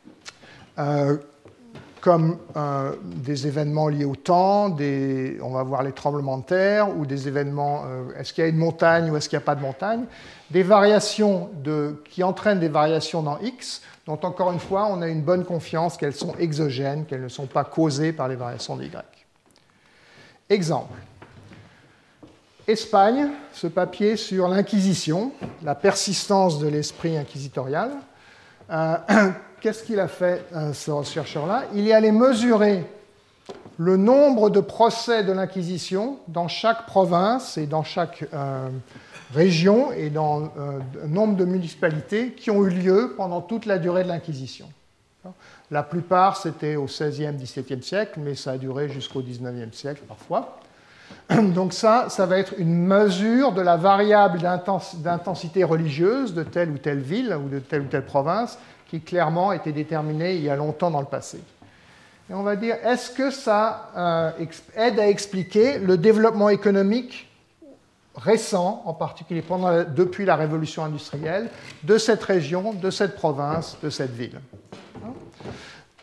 comme des événements liés au temps, on va voir les tremblements de terre, ou des événements, est-ce qu'il y a une montagne ou est-ce qu'il n'y a pas de montagne, des variations qui entraînent des variations dans X, dont encore une fois, on a une bonne confiance qu'elles sont exogènes, qu'elles ne sont pas causées par les variations de Y. Exemple. Espagne, ce papier sur l'Inquisition, la persistance de l'esprit inquisitorial. Qu'est-ce qu'il a fait, ce chercheur-là? Il est allé mesurer le nombre de procès de l'Inquisition dans chaque province et dans chaque région et dans un nombre de municipalités qui ont eu lieu pendant toute la durée de l'Inquisition. La plupart, c'était au XVIe, XVIIe siècle, mais ça a duré jusqu'au XIXe siècle parfois. Donc ça va être une mesure de la variable d'intensité religieuse de telle ou telle ville ou de telle ou telle province qui clairement était déterminée il y a longtemps dans le passé. Et on va dire, est-ce que ça aide à expliquer le développement économique récent, en particulier depuis la révolution industrielle, de cette région, de cette province, de cette ville?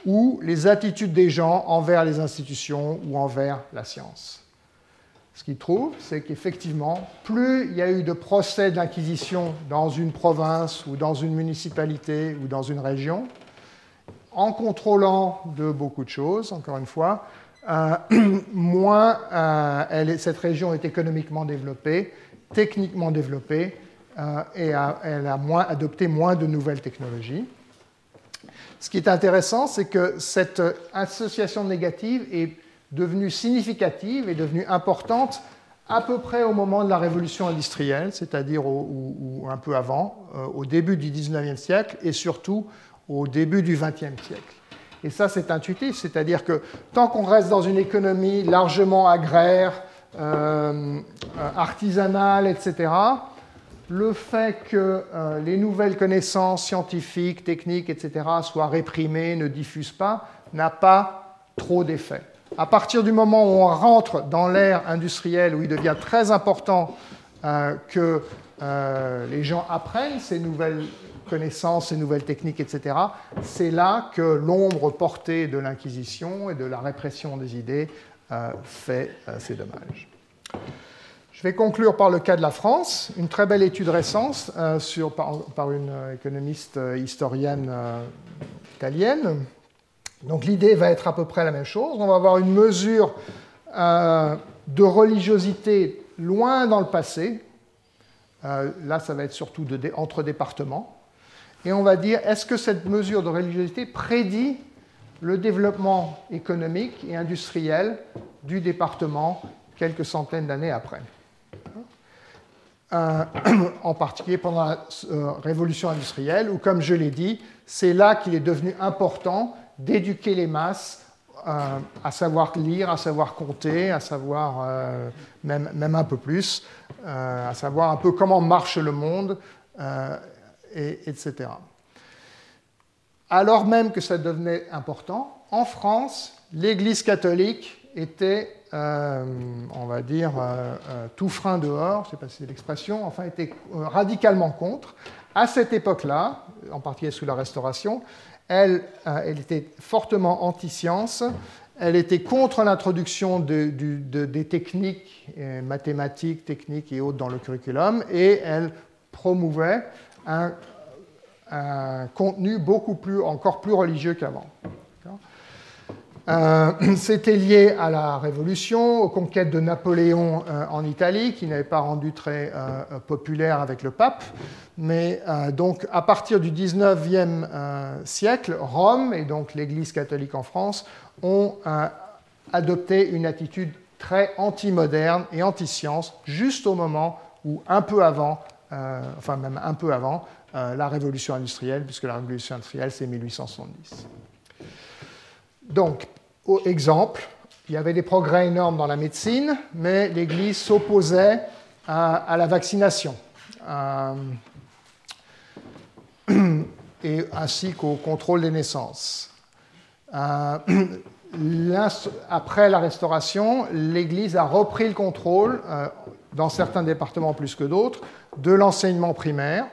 ou les attitudes des gens envers les institutions ou envers la science. Ce qu'ils trouvent, c'est qu'effectivement, plus il y a eu de procès d'inquisition dans une province ou dans une municipalité ou dans une région, en contrôlant de beaucoup de choses, encore une fois, moins cette région est économiquement développée, techniquement développée, et elle a adopté moins de nouvelles technologies. Ce qui est intéressant, c'est que cette association négative est devenue significative et devenue importante à peu près au moment de la révolution industrielle, c'est-à-dire ou un peu avant, au début du XIXe siècle et surtout au début du XXe siècle. Et ça, c'est intuitif, c'est-à-dire que tant qu'on reste dans une économie largement agraire, artisanale, etc., le fait que les nouvelles connaissances scientifiques, techniques, etc., soient réprimées, ne diffusent pas, n'a pas trop d'effet. À partir du moment où on rentre dans l'ère industrielle, où il devient très important que les gens apprennent ces nouvelles connaissances, ces nouvelles techniques, etc., c'est là que l'ombre portée de l'Inquisition et de la répression des idées fait ses dommages. Je vais conclure par le cas de la France, une très belle étude récente par une économiste historienne italienne. Donc l'idée va être à peu près la même chose. On va avoir une mesure de religiosité loin dans le passé. Là, ça va être surtout entre départements. Et on va dire, est-ce que cette mesure de religiosité prédit le développement économique et industriel du département quelques centaines d'années après ? En particulier pendant la révolution industrielle, où, comme je l'ai dit, c'est là qu'il est devenu important d'éduquer les masses à savoir lire, à savoir compter, à savoir, même un peu plus, à savoir un peu comment marche le monde, etc. Alors même que ça devenait important, en France, l'Église catholique était, on va dire, tout frein dehors, je ne sais pas si c'est l'expression, enfin était radicalement contre. À cette époque-là, en particulier sous la Restauration, elle était fortement anti-science, elle était contre l'introduction des techniques mathématiques, techniques et autres dans le curriculum, et elle promouvait un contenu encore plus religieux qu'avant. C'était lié à la Révolution, aux conquêtes de Napoléon en Italie, qui n'avait pas rendu très populaire avec le pape. Mais donc, à partir du XIXe siècle, Rome, et donc l'Église catholique en France, ont adopté une attitude très anti-moderne et anti-science, juste au moment où, un peu avant, la Révolution industrielle, puisque la Révolution industrielle, c'est 1870. Donc, exemple, il y avait des progrès énormes dans la médecine, mais l'Église s'opposait à la vaccination, et ainsi qu'au contrôle des naissances. Après la Restauration, l'Église a repris le contrôle, dans certains départements plus que d'autres, de l'enseignement primaire.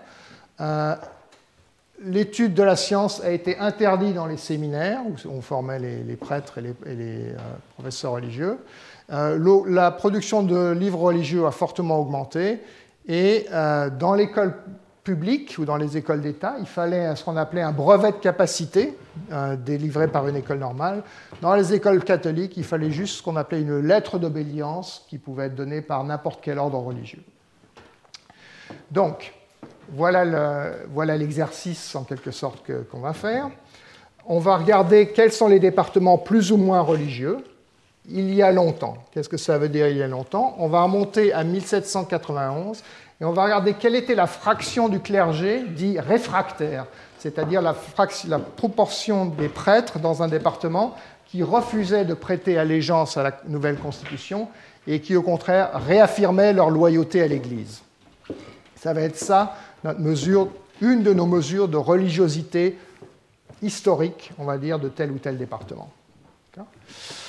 L'étude de la science a été interdite dans les séminaires, où on formait les prêtres et les professeurs religieux. La production de livres religieux a fortement augmenté. Et dans l'école publique ou dans les écoles d'État, il fallait ce qu'on appelait un brevet de capacité, délivré par une école normale. Dans les écoles catholiques, il fallait juste ce qu'on appelait une lettre d'obédience qui pouvait être donnée par n'importe quel ordre religieux. Donc, voilà l'exercice, en quelque sorte, qu'on va faire. On va regarder quels sont les départements plus ou moins religieux il y a longtemps. Qu'est-ce que ça veut dire il y a longtemps ? On va remonter à 1791 et on va regarder quelle était la fraction du clergé dit réfractaire, c'est-à-dire la proportion des prêtres dans un département qui refusaient de prêter allégeance à la nouvelle Constitution et qui, au contraire, réaffirmaient leur loyauté à l'Église. Ça va être ça, une de nos mesures de religiosité historique, on va dire, de tel ou tel département.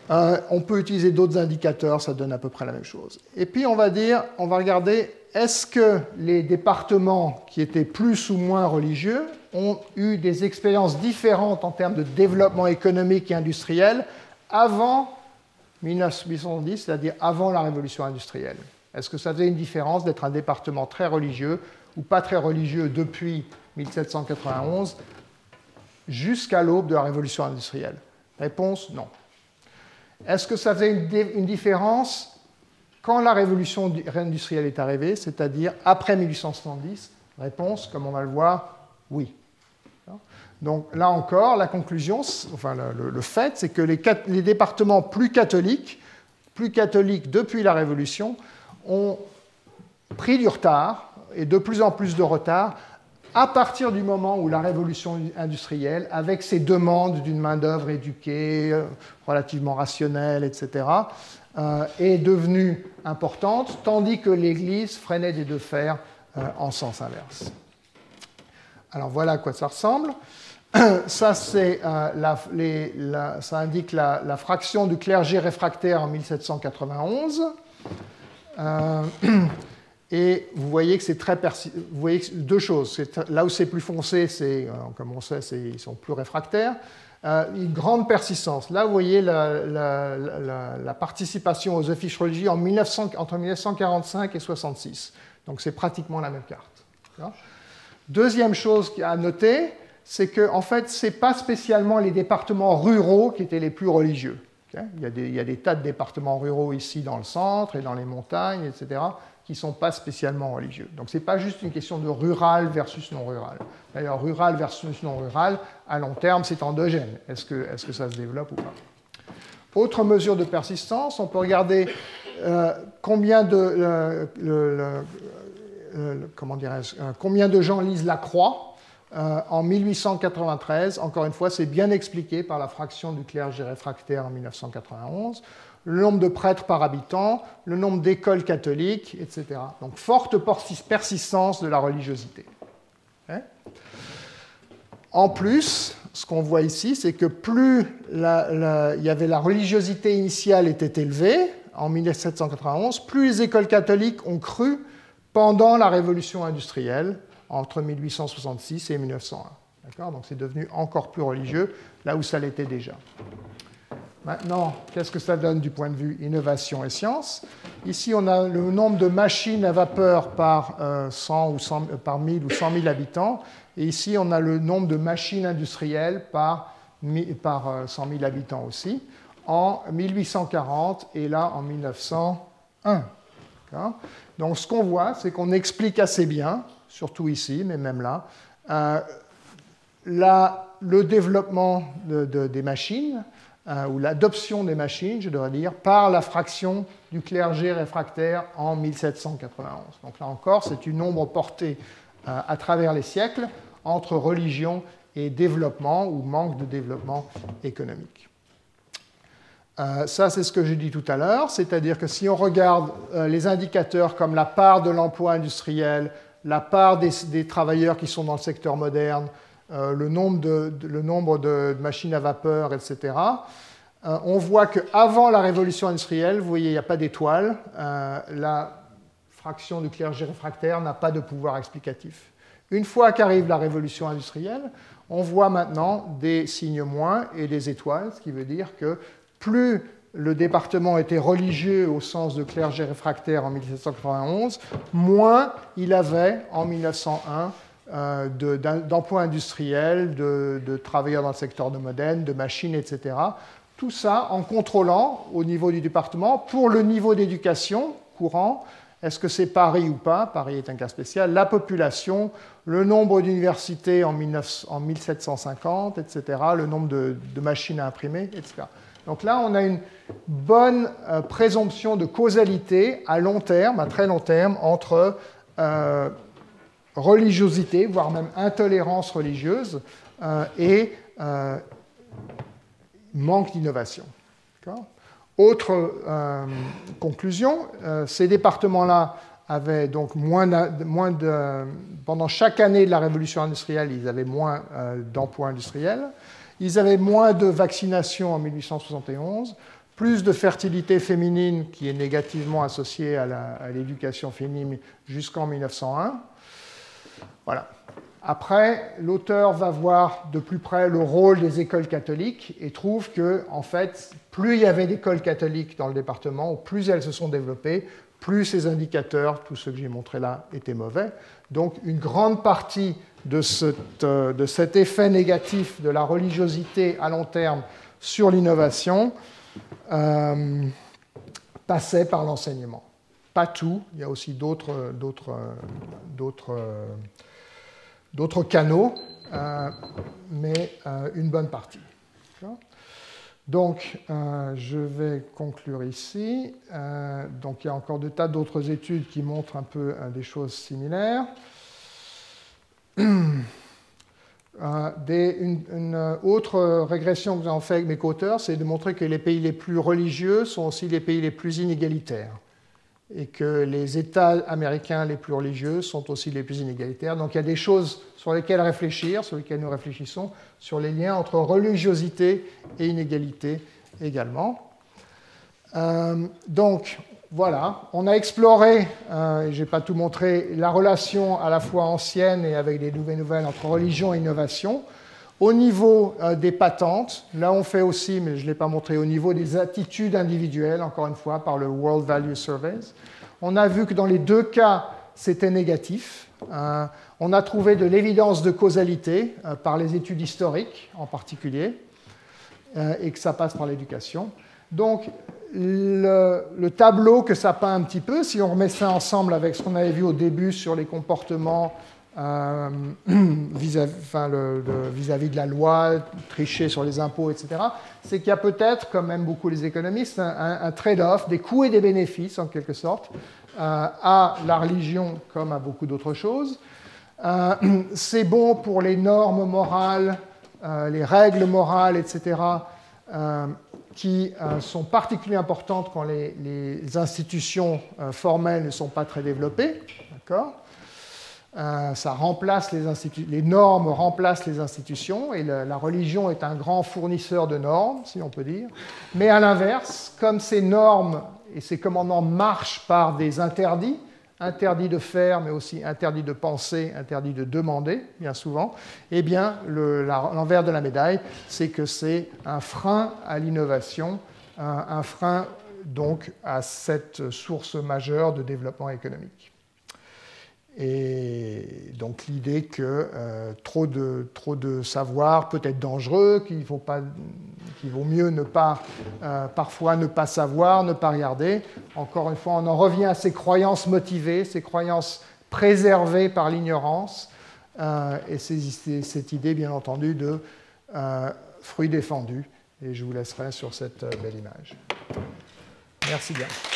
On peut utiliser d'autres indicateurs, ça donne à peu près la même chose. Et puis on va regarder, est-ce que les départements qui étaient plus ou moins religieux ont eu des expériences différentes en termes de développement économique et industriel avant 1870, c'est-à-dire avant la révolution industrielle? Est-ce que ça faisait une différence d'être un département très religieux ou pas très religieux depuis 1791 jusqu'à l'aube de la révolution industrielle? Réponse, non. Est-ce que ça faisait une différence quand la révolution industrielle est arrivée, c'est-à-dire après 1870? Réponse, comme on va le voir, oui. Donc là encore, la conclusion, enfin le fait, c'est que les départements plus catholiques depuis la Révolution, ont pris du retard, et de plus en plus de retard, à partir du moment où la révolution industrielle, avec ses demandes d'une main-d'œuvre éduquée, relativement rationnelle, etc., est devenue importante, tandis que l'Église freinait des deux fers en sens inverse. Alors voilà à quoi ça ressemble. Ça, ça indique la fraction du clergé réfractaire en 1791. Et vous voyez que c'est très vous voyez deux choses. Là où c'est plus foncé, comme on sait, ils sont plus réfractaires. Une grande persistance. Là, vous voyez la participation aux offices religieux entre 1945 et 1966. Donc c'est pratiquement la même carte. Deuxième chose à noter, c'est que en fait, ce n'est pas spécialement les départements ruraux qui étaient les plus religieux. Il y a des tas de départements ruraux ici dans le centre et dans les montagnes, etc., qui ne sont pas spécialement religieux. Donc ce n'est pas juste une question de rural versus non rural. D'ailleurs, rural versus non rural, à long terme, c'est endogène. Est-ce que ça se développe ou pas? Autre mesure de persistance, on peut regarder combien de gens lisent la Croix. En 1893, encore une fois, c'est bien expliqué par la fraction du clergé réfractaire en 1991, le nombre de prêtres par habitant, le nombre d'écoles catholiques, etc. Donc, forte persistance de la religiosité. En plus, ce qu'on voit ici, c'est que plus la religiosité initiale était élevée, en 1791, plus les écoles catholiques ont cru pendant la révolution industrielle, entre 1866 et 1901. Donc c'est devenu encore plus religieux, là où ça l'était déjà. Maintenant, qu'est-ce que ça donne du point de vue innovation et science? Ici, on a le nombre de machines à vapeur par 1000 ou 100 000 habitants, et ici, on a le nombre de machines industrielles par 100 000 habitants aussi, en 1840 et là en 1901. Donc ce qu'on voit, c'est qu'on explique assez bien, surtout ici, mais même là, le développement des machines, ou l'adoption des machines, je devrais dire, par la fraction du clergé réfractaire en 1791. Donc là encore, c'est une ombre portée à travers les siècles entre religion et développement, ou manque de développement économique. Ça, c'est ce que j'ai dit tout à l'heure, c'est-à-dire que si on regarde les indicateurs comme la part de l'emploi industriel, la part des travailleurs qui sont dans le secteur moderne, le nombre de machines à vapeur, etc., on voit qu'avant la révolution industrielle, vous voyez, il n'y a pas d'étoile, la fraction du clergé réfractaire n'a pas de pouvoir explicatif. Une fois qu'arrive la révolution industrielle, on voit maintenant des signes moins et des étoiles, ce qui veut dire que plus le département était religieux au sens de clergé réfractaire en 1791, moins il avait en 1901 d'emplois industriels, de travailleurs dans le secteur de modène, de machines, etc. Tout ça en contrôlant au niveau du département pour le niveau d'éducation courant. Est-ce que c'est Paris ou pas? Paris est un cas spécial. La population, le nombre d'universités en 1750, etc., le nombre de machines à imprimer, etc. Donc là, on a une bonne présomption de causalité à long terme, à très long terme, entre religiosité, voire même intolérance religieuse, et manque d'innovation. Autre conclusion, ces départements-là avaient donc pendant chaque année de la révolution industrielle, ils avaient moins d'emplois industriels. Ils avaient moins de vaccination en 1871. plus de fertilité féminine qui est négativement associée à l'éducation féminine jusqu'en 1901. Voilà. Après, l'auteur va voir de plus près le rôle des écoles catholiques et trouve que, en fait, plus il y avait d'écoles catholiques dans le département, plus elles se sont développées, plus ces indicateurs, tous ceux que j'ai montrés là, étaient mauvais. Donc, une grande partie de cet effet négatif de la religiosité à long terme sur l'innovation passait par l'enseignement. Pas tout, il y a aussi d'autres canaux, mais une bonne partie. Donc, je vais conclure ici. Donc, il y a encore des tas d'autres études qui montrent un peu des choses similaires. Une autre régression que nous avons fait avec mes co-auteurs, c'est de montrer que les pays les plus religieux sont aussi les pays les plus inégalitaires et que les États américains les plus religieux sont aussi les plus inégalitaires. Donc il y a des choses sur lesquelles réfléchir, sur lesquelles nous réfléchissons, sur les liens entre religiosité et inégalité également. Donc voilà, on a exploré, je n'ai pas tout montré, la relation à la fois ancienne et avec des nouvelles entre religion et innovation. Au niveau des patentes, là on fait aussi, mais je ne l'ai pas montré, au niveau des attitudes individuelles, encore une fois, par le World Value Surveys. On a vu que dans les deux cas, c'était négatif. On a trouvé de l'évidence de causalité par les études historiques en particulier, et que ça passe par l'éducation. Donc, le tableau que ça peint un petit peu, si on remet ça ensemble avec ce qu'on avait vu au début sur les comportements vis-à-vis de la loi, tricher sur les impôts, etc., c'est qu'il y a peut-être, comme même beaucoup les économistes, un trade-off des coûts et des bénéfices, en quelque sorte, à la religion comme à beaucoup d'autres choses. C'est bon pour les normes morales, les règles morales, etc., qui sont particulièrement importantes quand les institutions formelles ne sont pas très développées. D'accord ? Ça remplace les normes remplacent les institutions, et la religion est un grand fournisseur de normes, si on peut dire. Mais à l'inverse, comme ces normes et ces commandements marchent par des interdits, interdits de faire, mais aussi interdits de penser, interdits de demander, bien souvent, eh bien, l'envers de la médaille, c'est que c'est un frein à l'innovation, un frein donc à cette source majeure de développement économique. Et donc l'idée que trop de savoir peut être dangereux, qu'il vaut mieux parfois ne pas savoir, ne pas regarder. Encore une fois, on en revient à ces croyances motivées, ces croyances préservées par l'ignorance, et cette idée, bien entendu, de fruit défendu. Et je vous laisserai sur cette belle image. Merci bien.